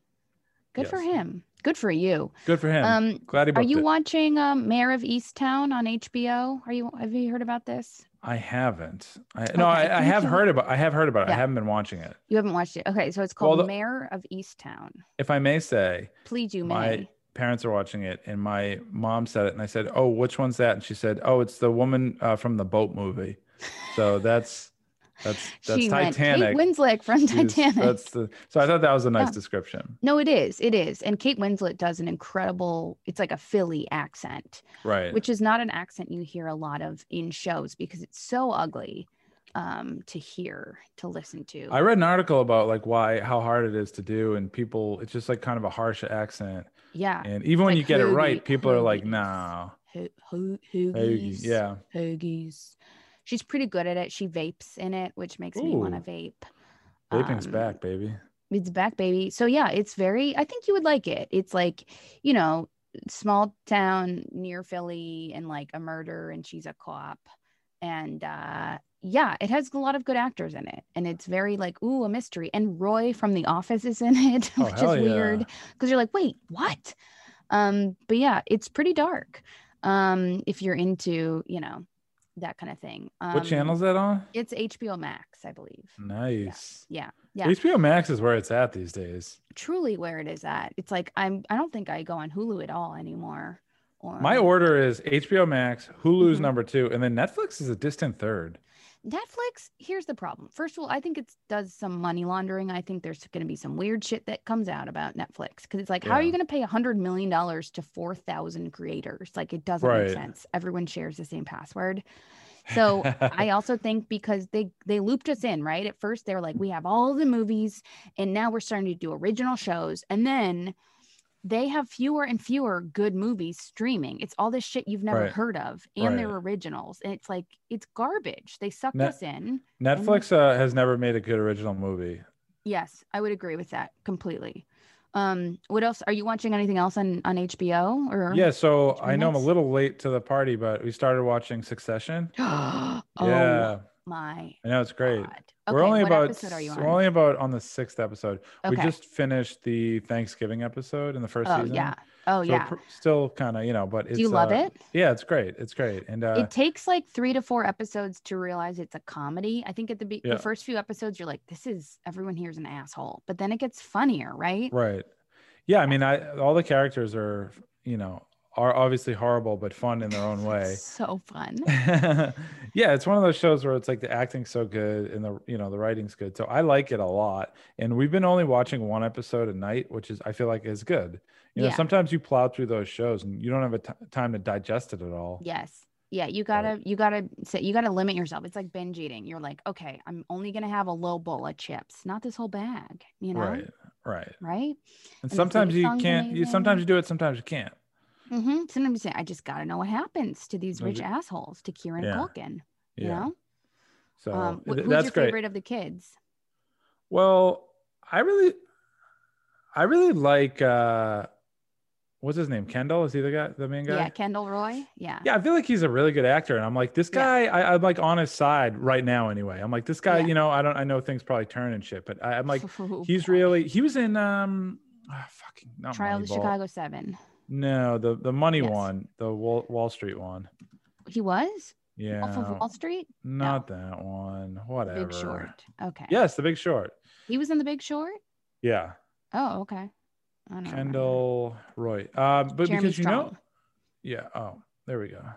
Good for Yes. him. Good for you. Good for him. Um, Glad he Are booked you it. watching um, Mayor of Easttown on H B O? Are you? Have you heard about this? I haven't. I, no, Okay, I, I thank have you. heard about. I have heard about it. I Yeah. haven't been watching it. You haven't watched it. Okay, so it's Well, called the- Mayor of Easttown. If I may say, Please, you my may. parents are watching it, and my mom said it, and I said, "Oh, which one's that?" And she said, "Oh, it's the woman uh, from the boat movie." So that's that's that's She meant Titanic. Kate Winslet from She's- Titanic. That's the. So I thought that was a nice Yeah. description. No, it is. It is. And Kate Winslet does an incredible, it's like a Philly accent, Right. which is not an accent you hear a lot of in shows because it's so ugly um, to hear, to listen to. I read an article about like why how hard it is to do, and people. It's just like kind of a harsh accent, yeah. and even when like you get it Hoogie- right, people are like, Hoogies. "No." Ho- ho- Hoagie, Hoogies. yeah. Hoagies. She's pretty good at it. She vapes in it, which makes me want to Ooh. vape. Vaping's Um, back, baby. It's back, baby. So yeah, it's very, I think you would like it. It's like, you know, small town near Philly and like a murder and she's a cop. And uh yeah, it has a lot of good actors in it. And it's very like, ooh, a mystery. And Roy from The Office is in it, Oh, which is hell yeah. weird. Because you're like, wait, what? Um, but yeah, it's pretty dark. Um, if you're into, you know, that kind of thing. Um, What channel's that on? It's H B O Max, I believe. Nice. Yeah. Yeah. H B O Max is where it's at these days. Truly where it is at. It's like I'm I don't think I go on Hulu at all anymore. Or My order is H B O Max, Hulu's Mhm. number two, and then Netflix is a distant third. Netflix, here's the problem. First of all, I think it does some money laundering. I think there's going to be some weird shit that comes out about Netflix because it's like, how are Yeah. you going to pay one hundred million dollars to four thousand creators? Like, it doesn't Right. make sense. Everyone shares the same password. So I also think because they they looped us in, right? At first, they were like, we have all the movies, and now we're starting to do original shows. And then they have fewer and fewer good movies streaming. It's all this shit you've never Right. heard of, and they're Right. originals. And it's like, it's garbage. They sucked Net- us in. Netflix uh, has never made a good original movie. Yes, I would agree with that completely. Um, what else? Are you watching anything else on, on H B O or? Yeah, so H B O I know I'm a Max? little late to the party, but we started watching Succession. oh Yeah, my I know it's great. God. We're Okay, only what about episode are you on? we're only about on the sixth episode. We Okay. just finished the Thanksgiving episode in the first Oh season. yeah. Oh So yeah. pr- still kind of, you know, but it's, Do you love uh, it? Yeah, it's great. It's great. And uh, It takes like three to four episodes to realize it's a comedy. I think at the, be- Yeah. the first few episodes, you're like, this is everyone here's an asshole, but then it gets funnier, right? right. Yeah, I mean, I all the characters are, you know, are obviously horrible but fun in their own way. So fun. Yeah, it's one of those shows where it's like the acting's so good and the you know the writing's good. So I like it a lot. And we've been only watching one episode a night, which is I feel like is good. You know, Yeah. sometimes you plow through those shows and you don't have a t- time to digest it at all. Yes. Yeah, you gotta you gotta say you gotta limit yourself. It's like binge eating. You're like, okay, I'm only gonna have a little bowl of chips, not this whole bag. You know, Right, right. right? And the sometimes theme you song's can't. You amazing. sometimes you do it. Sometimes you can't. Mm-hmm. Sometimes you say, I just gotta know what happens to these Don't rich you- assholes, to Kieran Yeah. Culkin. You Yeah. know, So um, wh- th- who's that's your great. favorite of the kids? Well, I really, I really like. uh What's his name? Kendall? Is he the guy, the main guy? Yeah, Kendall Roy. Yeah. Yeah, I feel like he's a really good actor, and I'm like, this Yeah. guy, I, I'm like on his side right now. Anyway, I'm like, this guy, Yeah. you know, I don't, I know things probably turn and shit, but I, I'm like, Oh, he's boy. really, he was in, um, ah, fucking not Trial of the Moneyball. Chicago Seven. No, the the money Yes. one, the Wall, Wall Street one. He was Yeah, Wolf of Wall Street. not that one. Whatever. Big Short. Okay. Yes, The Big Short. He was in The Big Short. Yeah, Oh, okay. I don't remember. Kendall Roy. Uh, but Jeremy because you know, Strong. yeah. Oh, there we go.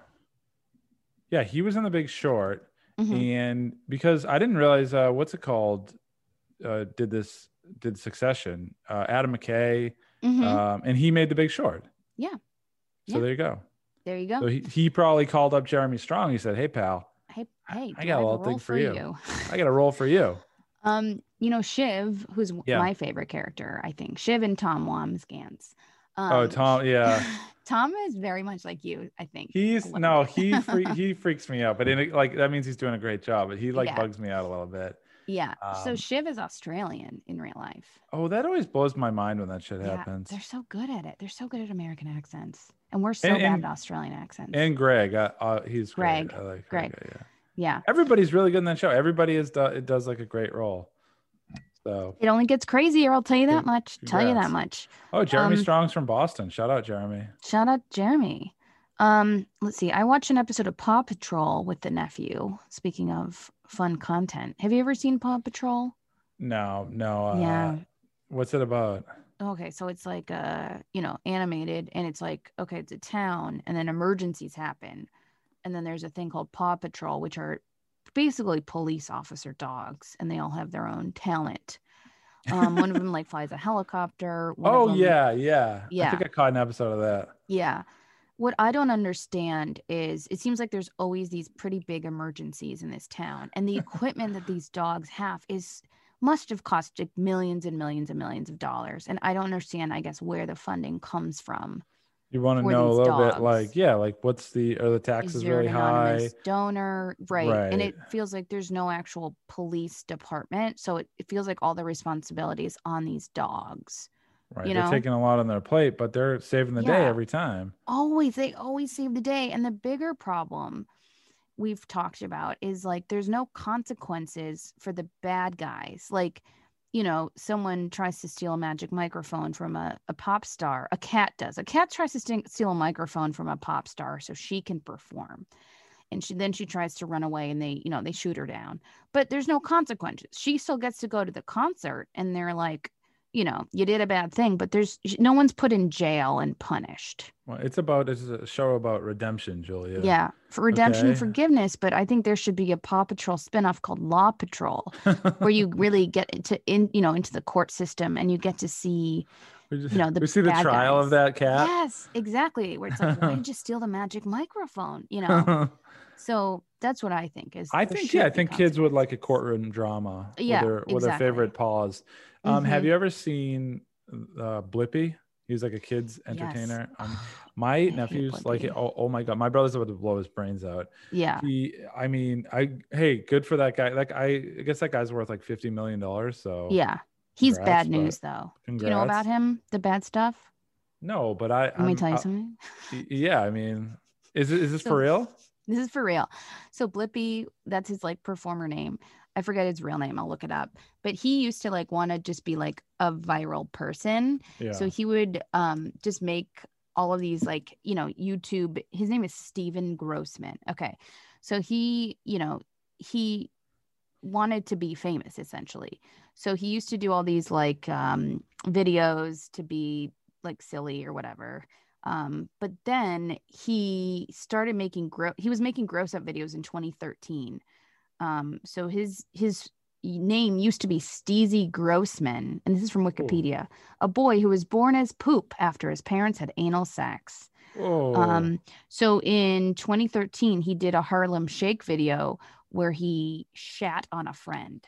Yeah, he was in The Big Short, Mhm. and because I didn't realize uh, what's it called, uh, did this did Succession? Uh, Adam McKay, Mhm. um, and he made The Big Short. Yeah. So Yeah. there you go. There you go. So he, he probably called up Jeremy Strong. He said, "Hey, pal, hey, hey, I do got a have little role thing for you. I got a role for you." Um, you know, Shiv, who's Yeah. my favorite character, I think. Shiv and Tom Wamsgans. Um, Oh, Tom, yeah. Tom is very much like you, I think. He's a little no, bit. he free, he freaks me out, but in a, like that means he's doing a great job. But he like Yeah. bugs me out a little bit. Yeah. so Um, Shiv is Australian in real life. Oh, that always blows my mind when that shit Yeah, happens. they're so good at it. They're so good at American accents, and we're so And- bad and- at Australian accents. And Greg, uh, uh, he's Greg, great. I like Greg. Greg. Yeah, yeah, everybody's really good in that show. Everybody is do, it does like a great role. So, it only gets crazier. I'll tell you that Con- much. Tell you that congrats. much. oh, Jeremy Um, Strong's from Boston. Shout out Jeremy. Shout out Jeremy. Um, let's see. I watched an episode of Paw Patrol with the nephew. Speaking of fun content, have you ever seen Paw Patrol? No, no. Uh, Yeah. What's it about? Okay, so it's like uh, you know, animated, and it's like, okay, it's a town, and then emergencies happen, and then there's a thing called Paw Patrol, which are basically police officer dogs, and they all have their own talent. Um, one of them like flies a helicopter. One of Oh them- yeah, yeah. I Yeah. think I caught an episode of that. Yeah. What I don't understand is it seems like there's always these pretty big emergencies in this town, and the equipment that these dogs have is must have cost like millions and millions and millions of dollars. And I don't understand, I guess, where the funding comes from. You want to For know a these little bit, dogs. like yeah, like what's the are the Is taxes there really an high? anonymous donor? Right. And Right. it feels like there's no actual police department. So it, it feels like all the responsibility is on these dogs. Right, you they're know? taking a lot on their plate, but they're saving the day Yeah. every time. Always, they always save the day. And the bigger problem we've talked about is like there's no consequences for the bad guys. Like, you know, someone tries to steal a magic microphone from a, a pop star. A cat does. A cat tries to st- steal a microphone from a pop star so she can perform. And she then she tries to run away, and they, you know, they shoot her down. But there's no consequences. She still gets to go to the concert, and they're like, you know, you did a bad thing, but there's no one's put in jail and punished. Well, it's about it's a show about redemption, Julia. Yeah, for redemption and Okay. forgiveness. But I think there should be a Paw Patrol spinoff called Law Patrol, where you really get into in you know into the court system, and you get to see we, just, you know, the we see the bad trial guys. of that cat. yes, exactly, where it's like, why did you steal the magic microphone? You know, so that's what I think is. I there think should yeah, I be think kids would like a consequences. courtroom drama. Yeah, with their, with their exactly. favorite paws. Um, Have Mhm. you ever seen uh, Blippy? He's like a kids Yes. entertainer. Um, my hate nephews like it. Blippi. Oh, oh my god, my brother's about to blow his brains out. Yeah, He, I mean, I hey, good for that guy. Like I, I guess that guy's worth like fifty million dollars. So yeah. He's congrats, bad but news though. Do you know congrats. about him? The bad stuff. No, but I. Let me I'm- tell you I- something. y- Yeah, I mean, is it is this So- for real? This is for real. So Blippy, that's his like performer name. I forget his real name. I'll look it up. But he used to like want to just be like a viral person. Yeah. So he would um just make all of these like, you know, YouTube. His name is Steven Grossman. Okay. So he, you know, he wanted to be famous essentially. So he used to do all these like um videos to be like silly or whatever. Um, but then he started making gro- he was making gross up videos in twenty thirteen. Um, so his his name used to be Steezy Grossman, and this is from Wikipedia, a boy who was born as poop after his parents had anal sex. Oh, Um, so in twenty thirteen, he did a Harlem Shake video where he shat on a friend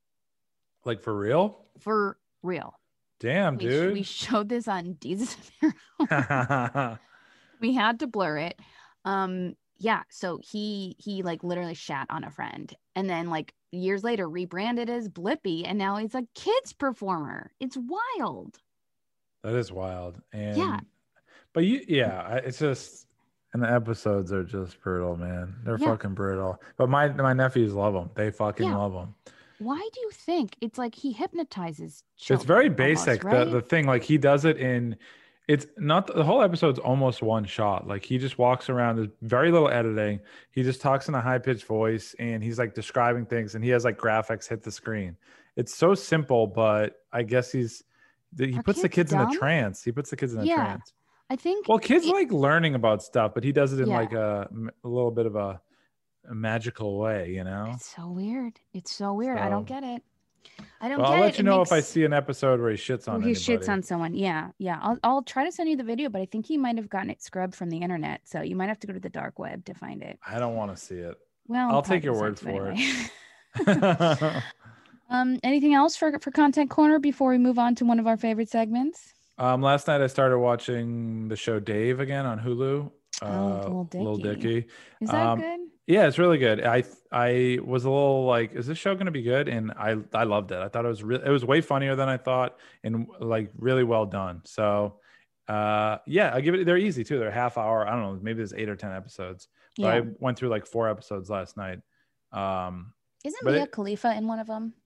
like for real? for real. Damn, We, dude. we showed this on Jesus and Mero. We had to blur it. Um, yeah. So he he like literally shat on a friend, and then like years later rebranded as Blippy, and now he's a kids performer. It's wild. That is wild. And Yeah. but you, yeah, I- it's just, and the episodes are just brutal, man. They're Yeah. fucking brutal. But my my nephews love them. They fucking Yeah. love them. Why do you think it's like he hypnotizes It's children? very almost, basic. right? The the thing, like he does it in, it's not the whole episode's almost one shot. Like he just walks around. There's very little editing. He just talks in a high pitched voice, and he's like describing things, and he has like graphics hit the screen. It's so simple, but I guess he's he Are puts the kids kids in a dumb? trance. He puts the kids in a Yeah. trance. I think Well, kids it- like learning about stuff, but he does it in Yeah. like a, a little bit of a, a magical way, you know. it's so weird. It's so weird. I don't So- get it. I don't Well, get I'll it. let you It know if I makes- see an episode where he shits on Well, he anybody. shits on someone. Yeah, yeah. I'll I'll try to send you the video, but I think he might have gotten it scrubbed from the internet, so you might have to go to the dark web to find it. I don't want to see it. Well, I'll take your probably word sense, for but anyway. um, anything else for for Content Corner before we move on to one of our favorite segments? um, last night I started watching the show Dave again on Hulu. Oh, Uh, Lil Lil Dicky. Dicky. Is that Um, good? Yeah, it's really good. I I was a little like, is this show going to be good? And I I loved it. I thought it was re- it was way funnier than I thought, and like really well done. So, uh, yeah, I give it. They're easy too. They're a half hour. I don't know. Maybe there's eight or ten episodes. But Yeah. I went through like four episodes last night. Um, Isn't but Mia it- Khalifa in one of them?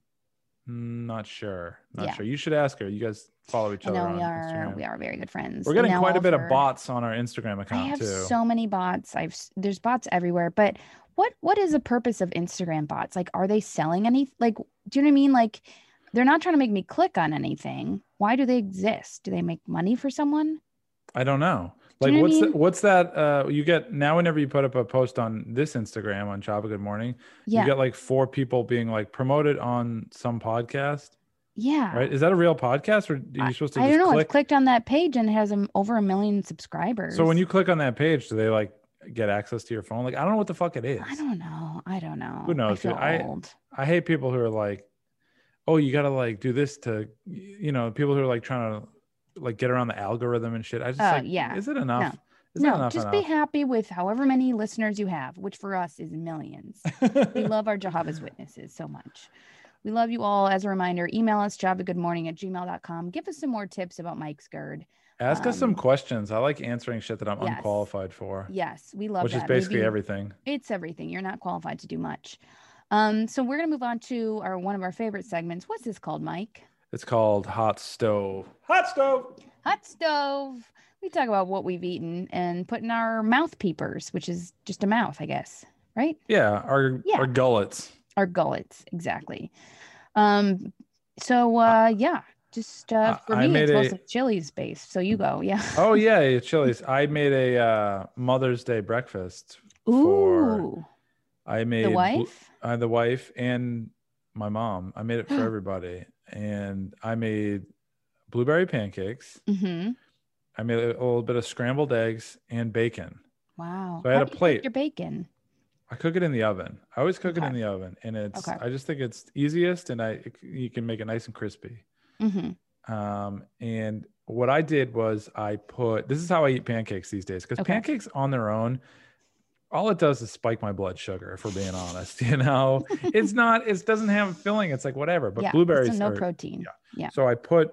not sure. Not Yeah. sure. You should ask her. You guys follow each I other know on we are Instagram. we are very good friends. We're And getting now quite a bit of Oliver- bots on our Instagram I account have too. so many bots. I've s- there's bots everywhere. But what what is the purpose of Instagram bots? Like, are they selling any? Like, do you know what I mean? Like, they're not trying to make me click on anything. Why do they exist? Do they make money for someone? I don't know. Do Like you know what I what's mean? that, what's that uh you get now whenever you put up a post on this Instagram on Chava Good Morning, Yeah, you get like four people being like promoted on some podcast, yeah. right? Is that a real podcast or are you supposed to I just don't know. I've click? clicked on that page and it has um, over a million subscribers. So when you click on that page, do they like get access to your phone? Like I don't know what the fuck it is. I don't know. I don't know. Who knows, I feel dude? I- old. I hate people who are like, oh, you gotta like do this to, you know, people who are like trying to like get around the algorithm and shit. I just Uh, like, yeah. is it enough? No. Is that No, enough just be enough? happy with however many listeners you have, which for us is millions. We love our Jehovah's Witnesses so much. We love you all. As a reminder, email us javagoodmorning at gmail dot com. Give us some more tips about Mike's GERD. Ask us some Um, questions. I like answering shit that I'm yes. unqualified for, Yes, we love which that. is basically Maybe- everything. It's everything. You're not qualified to do much. Um, so we're gonna move on to our one of our favorite segments. What's this called, Mike? It's called Hot Stove. Hot Stove. Hot stove. We talk about what we've eaten and put in our mouth peepers, which is just a mouth, I guess, right? Yeah, our Yeah. our gullets. Our gullets, exactly. Um, so uh, yeah, just uh, I- for I me, made it's a- mostly Chili's based. So you go, yeah. Oh yeah, yeah, Chili's. I made a uh, Mother's Day breakfast for. Ooh, I made the bl- wife. uh, the wife and my mom. I made it for Hmm. everybody, and I made blueberry pancakes. Mm-hmm. I made a little bit of scrambled eggs and bacon. Wow. So I had How a do you cook plate. Your bacon. I cook it in the oven. I always cook it Okay. in the oven, and it's. Okay. I just think it's easiest, and I you can make it nice and crispy. Mm-hmm. Um, and what I did was I put. This is how I eat pancakes these days, because Okay. pancakes on their own, all it does is spike my blood sugar. If we're being honest, you know, it's not. It doesn't have a filling. It's like whatever. But Yeah, blueberries. so no are- protein. yeah. Yeah. So I put.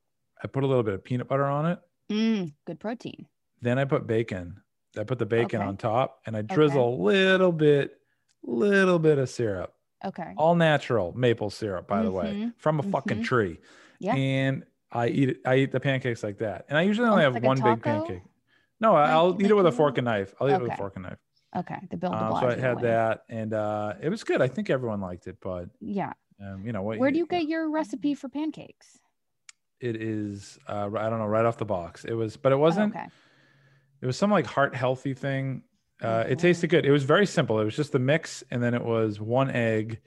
I put a little bit of peanut butter on it. Mm, good protein. Then I put bacon. I put the bacon Okay. on top, and I drizzle a little bit, little bit of syrup, Okay. all natural maple syrup, by the way, Mhm, from a fucking mhm. tree. Yeah. And I eat it. I eat the pancakes like that, and I usually only Almost have like a one big taco? pancake. No, I- Like- I'll like eat it with a a- fork and knife. I'll eat it with a Okay. fork and knife. Okay. The Bill de Um, so I Blasio had way. that, and uh, it was good. I think everyone liked it, but Yeah. um, you know what? Where do you get your recipe for pancakes? It is. Uh, I don't know. Right off the box, it was, but it Oh, wasn't. okay. It was some like heart healthy thing. Uh, Oh, it tasted Lord. good. It was very simple. It was just the mix, and then it was one egg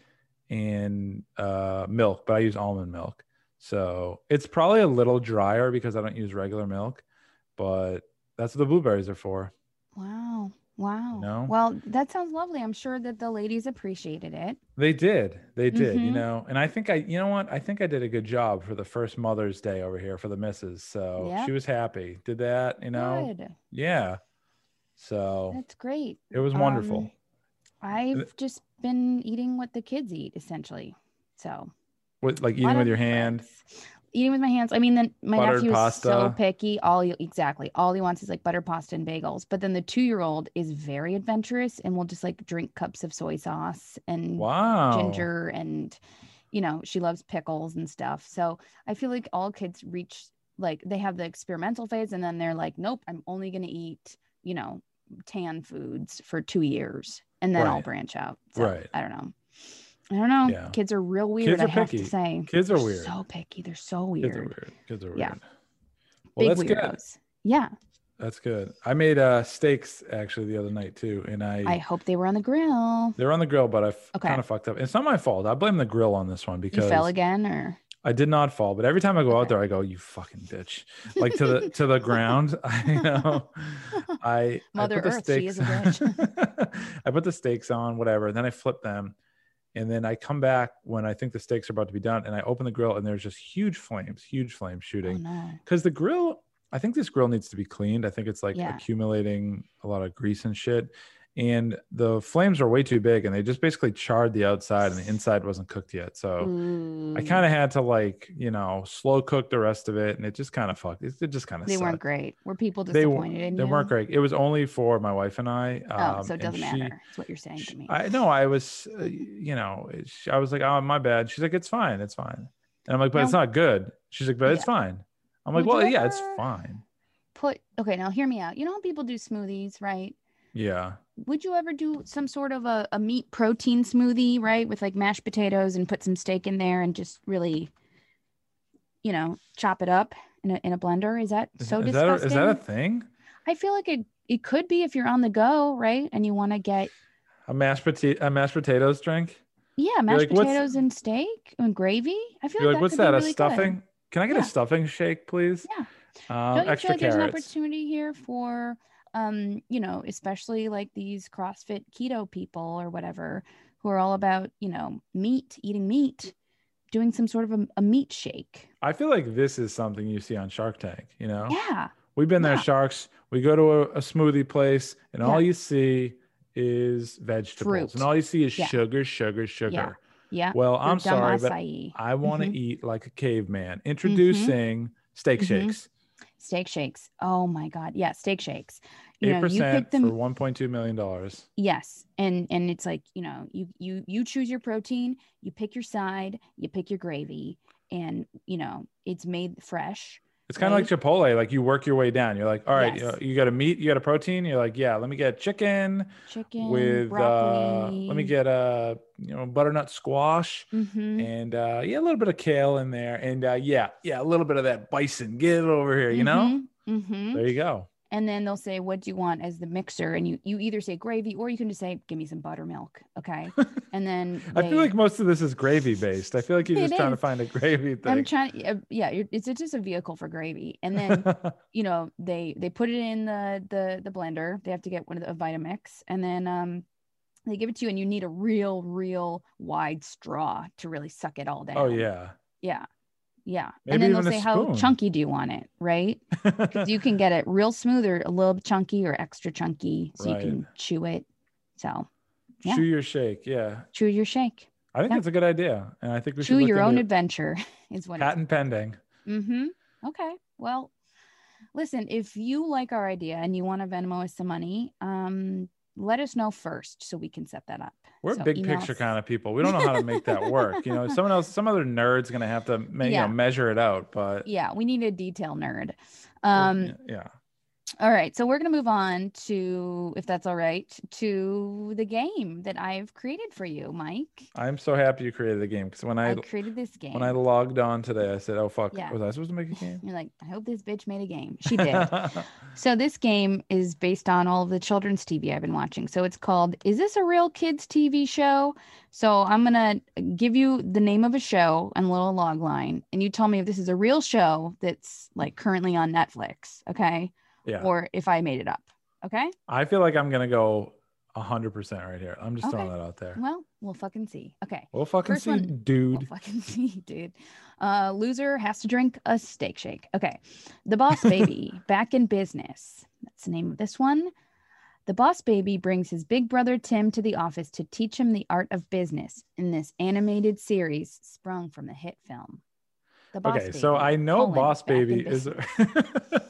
and uh, milk, but I use almond milk. So it's probably a little drier because I don't use regular milk, but that's what the blueberries are for. Wow. Wow. You know? Well, that sounds lovely. I'm sure that the ladies appreciated it. They did. They did, you Mhm. know. And I think I, you know what? I think I did a good job for the first Mother's Day over here for the missus. So Yep. she was happy. Did that, you know? Good. Yeah. So That's great. it was wonderful. Um, I've just been eating what the kids eat, essentially. So With like a lot eating with of your hand. breads. Eating with my hands. I mean, then my Buttered nephew is pasta. so picky. All he, exactly. All he wants is like butter pasta and bagels. But then the two-year-old is very adventurous and will just like drink cups of soy sauce and Wow. ginger, and you know, she loves pickles and stuff. So I feel like all kids reach, like, they have the experimental phase, and then they're like, nope, I'm only going to eat, you know, tan foods for two years, and then I'll Right. branch out. So Right. I don't know. I don't know. Yeah. Kids are real weird. Kids are I have picky. to say, Kids are They're weird. So picky. They're so Kids are weird. weird. Kids are weird. Yeah. Well, Big that's good. weirdos. Yeah. That's good. I made uh steaks actually the other night too, and I, I hope they were on the grill. they're on the grill, but I Okay. kind of fucked up. It's not my fault. I blame the grill on this one You because fell again, or I did not fall, but every time I go out Okay. there, I go, "You fucking bitch!" Like to the to the ground. I know. I Mother I put Earth, the she steaks. is a bitch. I put the steaks on, whatever, and then I flip them, and then I come back when I think the steaks are about to be done, and I open the grill, and there's just huge flames, huge flames Oh shooting. no. Because the grill, I think this grill needs to be cleaned. I think it's like Yeah. accumulating a lot of grease and shit. And the flames are way too big, and they just basically charred the outside, and the inside wasn't cooked yet. So Ooh. I kind of had to like, you know, slow cook the rest of it, and it just kind of fucked. It, it just kind of They sucked. weren't great. Were people They w- disappointed in They you? weren't great. It was only for my wife and I. Oh, um, so it and doesn't she- matter. That's what you're saying to me. I know I was, uh, you know, it's- I was like, oh, my bad. She's like, it's fine, it's fine. And I'm like, but it's Now- not good. She's like, but it's Yeah. fine. I'm like, Would well, you yeah, it's ever- fine. Put okay. Now hear me out. You know how people do smoothies, right? Yeah. Would you ever do some sort of a, a meat protein smoothie, right? With like mashed potatoes and put some steak in there and just really, you know, chop it up in a, in a blender? Is that Is, so is that a, disgusting? is that a thing? I feel like it, it could be if you're on the go, right? And you want to get, A mashed potato, a mashed potatoes drink? yeah, mashed like, what's- potatoes and steak and gravy. I feel You're like, like, what's could be that? A really good. stuffing? Can I get Yeah. a stuffing shake, please? Yeah. Um, Don't you extra feel like there's an carrots. opportunity here for, um, you know, especially like these CrossFit keto people or whatever, who are all about, you know, meat, eating meat, doing some sort of a, a meat shake. I feel like this is something you see on Shark Tank. You know, Yeah. we've been there, Yeah. sharks. We go to a, a smoothie place, and all Yeah. you see is vegetables, Fruit. and all you see is Yeah. sugar, sugar, sugar. Yeah. Well, Your I'm dumb sorry, but acai. I want to Mhm. eat like a caveman. Introducing steak Mhm. shakes. Steak shakes. Oh my God. Yeah. Steak shakes. You Eight know, you percent pick them. for one point two million dollars. Yes. And and it's like, you know, you you you choose your protein, you pick your side, you pick your gravy, and you know, it's made fresh. It's kind of like Chipotle. Like you work your way down. You're like, all right, Yes. you, you got a meat, you got a protein. You're like, yeah, let me get chicken Chicken with uh, broccoli. let me get a you know butternut squash Mm-hmm. and uh, yeah, a little bit of kale in there, and uh, yeah, yeah, a little bit of that bison. Get it over here, you know. Mm-hmm. There you go. And then they'll say, what do you want as the mixer? And you you either say gravy, or you can just say, give me some buttermilk. Okay. And then I feel they- like most of this is gravy based. I feel like you're It just trying to is. find a gravy thing. I'm trying uh, yeah, you're- it's just a vehicle for gravy. And then you know, they they put it in the the the blender. They have to get one of the a Vitamix, and then um they give it to you, and you need a real real wide straw to really suck it all down. Oh yeah. Yeah. Yeah. Maybe and then they'll even a say, how spoon. chunky do you want it? Right. Because you can get it real smooth or a little chunky or extra chunky, so Right. you can chew it. So yeah. Chew your shake. Yeah. chew your shake. I think Yeah. it's a good idea. And I think we should Chew look your own into it. adventure is what Patent pending. it's. Mm-hmm. Okay. Well, listen, if you like our idea and you want to Venmo us some money, um, let us know first so we can set that up. We're So big email picture us. kind of people. We don't know how to make that work. You know, someone else, some other nerd's gonna have to ma- you Yeah. know, measure it out. But Yeah, we need a detail nerd. Um, yeah. All right, so we're going to move on to, if that's all right, to the game that I've created for you, Mike. I'm so happy you created the game because when I, I created this game. when I logged on today, I said, "Oh fuck, Yeah. was I supposed to make a game?" You're like, I hope this bitch made a game. She did. So this game is based on all of the children's T V I've been watching. So it's called, Is This a Real Kids T V Show? So I'm going to give you the name of a show and a little log line, and you tell me if this is a real show that's like currently on Netflix, okay? Yeah. Or if I made it up, okay? I feel like I'm gonna go one hundred percent right here. I'm just Okay. throwing that out there. Well, we'll fucking see. Okay. We'll fucking First see, one- dude. We'll fucking see, dude. Uh, loser has to drink a steak shake. Okay. The Boss Baby, back in business. That's the name of this one. The Boss Baby brings his big brother Tim to the office to teach him the art of business in this animated series sprung from the hit film. The Boss Okay, Baby, so I know colon, Boss back in Baby is. business.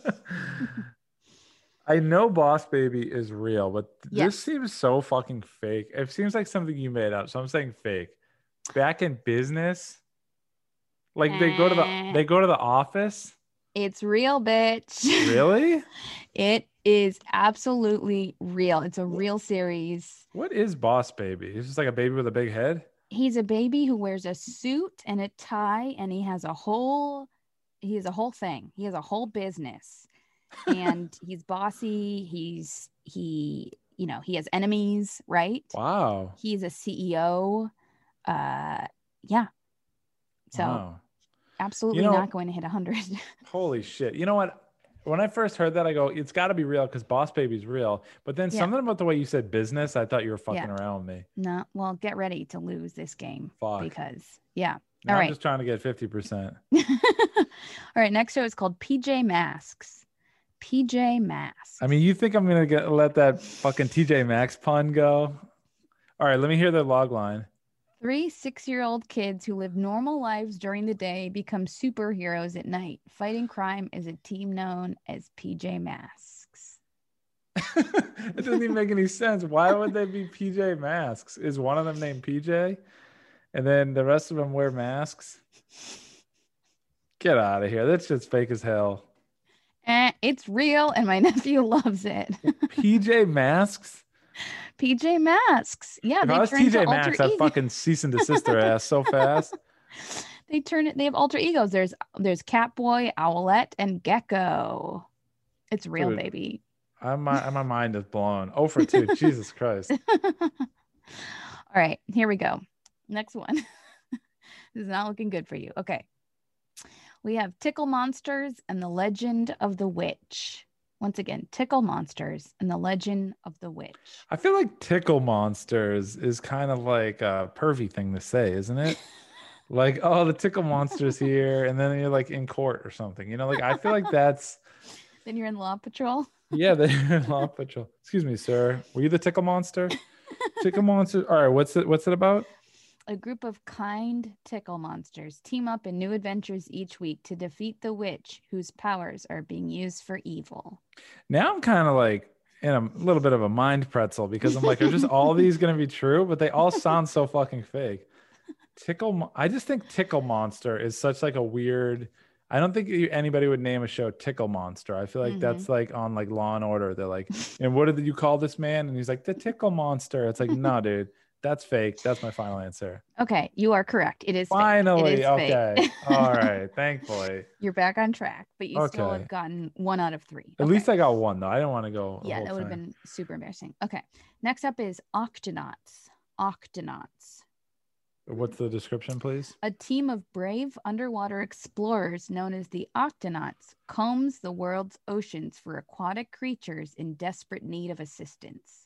I know Boss Baby is real, but Yes. this seems so fucking fake. It seems like something you made up, so I'm saying fake. Back in business, like they go to the Eh. they go to the office. It's real, bitch. Really? It is absolutely real. It's a real series. What is Boss Baby? He's just like a baby with a big head. He's a baby who wears a suit and a tie, and he has a whole he has a whole thing. He has a whole business. And he's bossy. He's he, you know, he has enemies, right? Wow. He's a C E O. Uh yeah. So Wow. absolutely You know- not going to hit a hundred. Holy shit. You know what? When I first heard that, I go, it's got to be real because Boss Baby's real. But then Yeah. something about the way you said business, I thought you were fucking Yeah. around with me. No, well, get ready to lose this game. Fuck. Because yeah. Now All I'm right. just trying to get fifty percent. All right, next show is called P J Masks. P J Masks. I mean, you think I'm gonna get let that fucking T J Maxx pun go? All right, let me hear the log line. Three six-year-old kids who live normal lives during the day become superheroes at night. Fighting crime is a team known as P J Masks. It doesn't even make any sense. Why would they be P J Masks? Is one of them named P J? And then the rest of them wear masks? Get out of here. That's just fake as hell. Eh, it's real, and my nephew loves it. P J Masks? P J Masks. Yeah, If they I was turn T into J alter Maxx, I'd ego- fucking cease and desist their ass so fast. They turn it. They have alter egos. There's there's Catboy, Owlette, and Gecko. It's real, Dude. baby. I'm, my, my mind is blown. Oh for two. Jesus Christ. All right, here we go. Next one. This is not looking good for you. Okay. We have Tickle Monsters and the Legend of the Witch. Once again, Tickle Monsters and the Legend of the Witch. I feel like Tickle Monsters is kind of like a pervy thing to say, isn't it? Like, oh, the Tickle Monster's here, and then you're like in court or something. You know, like I feel like that's Then you're in Law Patrol. yeah, they're in Law Patrol. Excuse me, sir. Were you the Tickle Monster? Tickle Monster. All right, what's it? What's it about? A group of kind tickle monsters team up in new adventures each week to defeat the witch whose powers are being used for evil. Now I'm kind of like in a little bit of a mind pretzel because I'm like, are just all these gonna be true? But they all sound so fucking fake. Tickle. Mo- I just think Tickle Monster is such like a weird. I don't think you- anybody would name a show Tickle Monster. I feel like Mhm. that's like on like Law and Order. They're like, and what did you call this man? And he's like, the Tickle Monster. It's like, no, dude, that's fake. That's my final answer. Okay, you are correct. It is fake. It Finally, is okay, fake. all right, thankfully. You're back on track, but you still Okay. have gotten one out of three. At Okay. least I got one though. I didn't want to go. a Yeah, whole that would have thing. been super embarrassing. Okay, next up is Octonauts. Octonauts. What's the description, please? A team of brave underwater explorers known as the Octonauts combs the world's oceans for aquatic creatures in desperate need of assistance.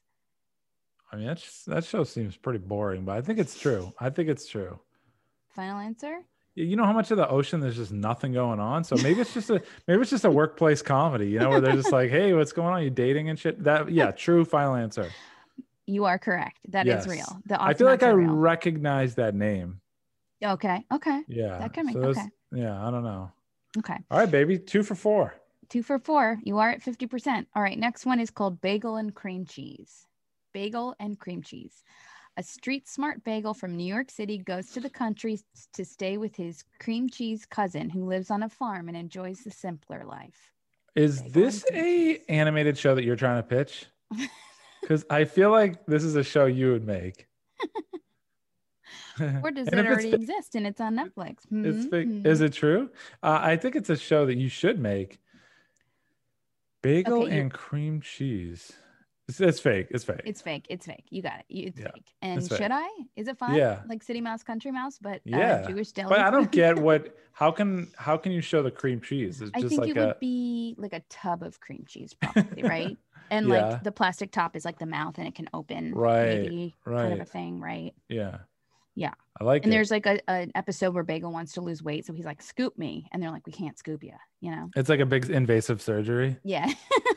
I mean, that's, that show seems pretty boring, but I think it's true. I think it's true. Final answer? You you know how much of the ocean there's just nothing going on. So maybe it's just a maybe it's just a workplace comedy, you know, where they're just like, hey, what's going on? You dating and shit? That yeah, true final answer. You are correct. That is Yes. real. The I feel like Octonauts I are real. recognize that name. Okay. Okay. Yeah. That can make- so those- okay. Yeah, I don't know. Okay. All right, baby, two for four. Two for four. You are at fifty percent. All right. Next one is called Bagel and Cream Cheese. Bagel and Cream Cheese. A street smart bagel from New York City goes to the country s- to stay with his cream cheese cousin who lives on a farm and enjoys the simpler life. Is Bagel this and cream a cheese. animated show that you're trying to pitch? Because I feel like this is a show you would make. Or does And it if it's already fake, exist and it's on Netflix? it's fake. Mhm. Is it true? Uh, I think it's a show that you should make. Bagel Okay, you- and cream cheese. It's, it's fake. It's fake. It's fake. It's fake. You got it. You- It's Yeah, fake. And it's fake. should I? Is it fun? Yeah. Like City Mouse, Country Mouse, but Yeah. uh, Jewish deli. But I don't food? get what. How can how can you show the cream cheese? It's I just think like it a. would be like a tub of cream cheese, probably, right? And Yeah. like the plastic top is like the mouth and it can open, Right, maybe, kind of a right. thing, right? Yeah. Yeah. I like And it. there's like a, an episode where Bagel wants to lose weight, so he's like, "Scoop me," and they're like, "We can't scoop you," you know? It's like a big invasive surgery. Yeah.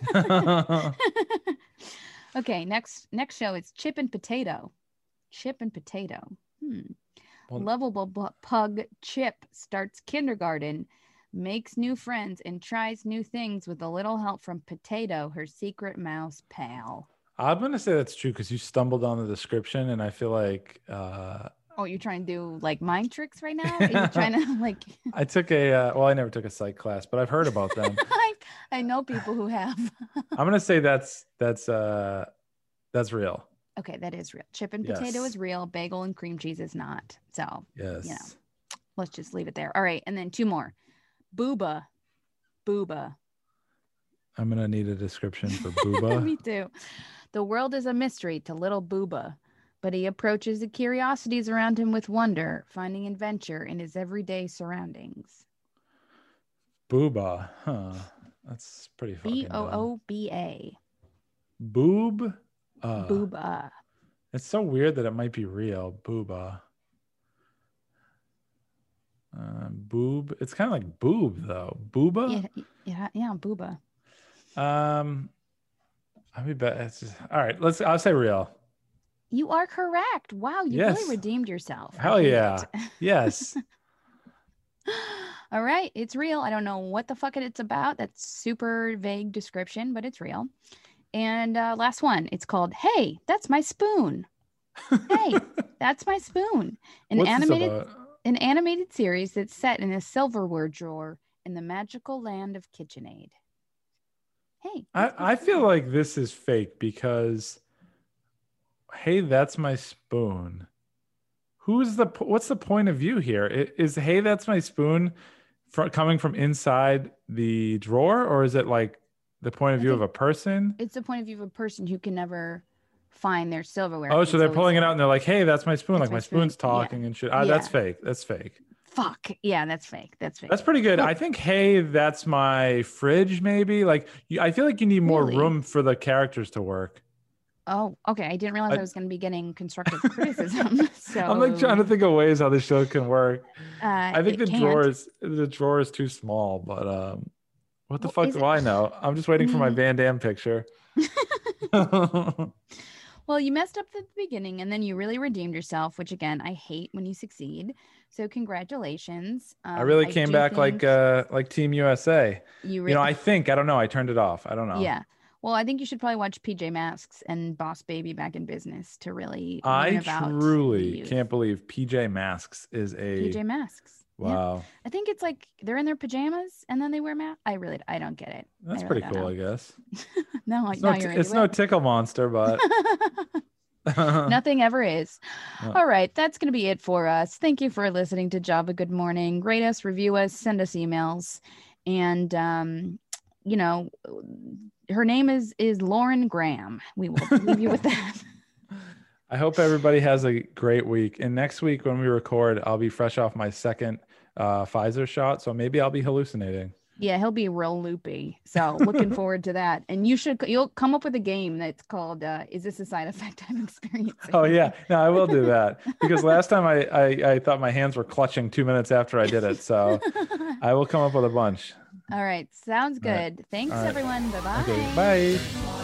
Okay, next next show is Chip and Potato. Chip and Potato. Hmm. Well- Lovable bu- pug Chip starts kindergarten, makes new friends, and tries new things with a little help from Potato, her secret mouse pal. I'm gonna say that's true because you stumbled on the description, and I feel like uh, Oh, you're trying to do like mind tricks right now? Are you trying to like? I took a uh, well, I never took a psych class, but I've heard about them. I, I know people who have. I'm gonna say that's that's uh that's real. Okay, that is real. Chip and Potato Yes. is real. Bagel and cream cheese is not. So Yes. let's just leave it there. All right, and then two more. Booba. Booba. I'm gonna need a description for Booba. Me too. The world is a mystery to little Booba, but he approaches the curiosities around him with wonder, finding adventure in his everyday surroundings. Booba, huh? That's pretty fucking B O dumb. O B A. Boob. Uh, Booba. It's so weird that it might be real. Booba. Uh, boob. It's kind of like boob though. Booba. Yeah, yeah, yeah, Booba. Um, I mean, bet it's just, all right. Let's. I'll say real. You are correct. Wow, you Yes. really redeemed yourself. I Hell hate yeah. it. Yes. All right, it's real. I don't know what the fuck it's about. That's super vague description, but it's real. And uh, last one, it's called "Hey, That's My Spoon." Hey, that's my spoon. An What's this animated about? an animated series that's set in a silverware drawer in the magical land of KitchenAid. Hey, I, that's my I feel spoon. like this is fake because, hey, that's my spoon. Who's the po- what's the point of view here? I- Is hey, that's my spoon fr- coming from inside the drawer, or is it like the point of I view of think- a person? It's the point of view of a person who can never find their silverware. Oh, It's so they're always pulling it like, out and they're like, hey, that's my spoon. That's Like my my spoon. spoon's Yeah. talking and shit. Ah, that's Yeah. fake. That's fake. Fuck. Yeah, that's fake. That's fake. That's pretty good. I think, hey, that's my fridge, maybe. Like, you, I feel like you need more Really? room for the characters to work. Oh, okay. I didn't realize I, I- was going to be getting constructive criticism. So I'm like trying to think of ways how this show can work. Uh, I think it the can't. drawer is the drawer is too small, but um, what the Well, fuck is do it- I know? I'm just waiting for my Mm. Van Damme picture. Well, you messed up at the beginning and then you really redeemed yourself, which again, I hate when you succeed. So congratulations. I Um, really came do back like think uh like Team U S A. you, You know, re- I think I don't know. I turned it off. I don't know. yeah. Well, I think you should probably watch P J Masks and Boss Baby Back in Business to really learn I about the truly youth. can't believe P J Masks is a P J Masks. Yeah. wow. I think it's like they're in their pajamas and then they wear masks. I really, I don't get it. That's I really pretty don't cool, know. I guess. No, It's, now no, you're t- it's into no it. tickle monster, but Nothing ever is. No. All right, that's going to be it for us. Thank you for listening to Java Good Morning. Rate us, review us, send us emails, and um, you know, her name is is Lauren Graham. We will leave you with that. I hope everybody has a great week. And next week when we record, I'll be fresh off my second uh, Pfizer shot, so maybe I'll be hallucinating. Yeah, he'll be real loopy. So looking forward to that. And you should you'll come up with a game that's called uh, "Is this a side effect I'm experiencing?" Oh yeah, no, I will do that because last time I, I I thought my hands were clutching two minutes after I did it. So I will come up with a bunch. All right, sounds All right. good. Thanks, All right. everyone. Bye bye. Okay, bye.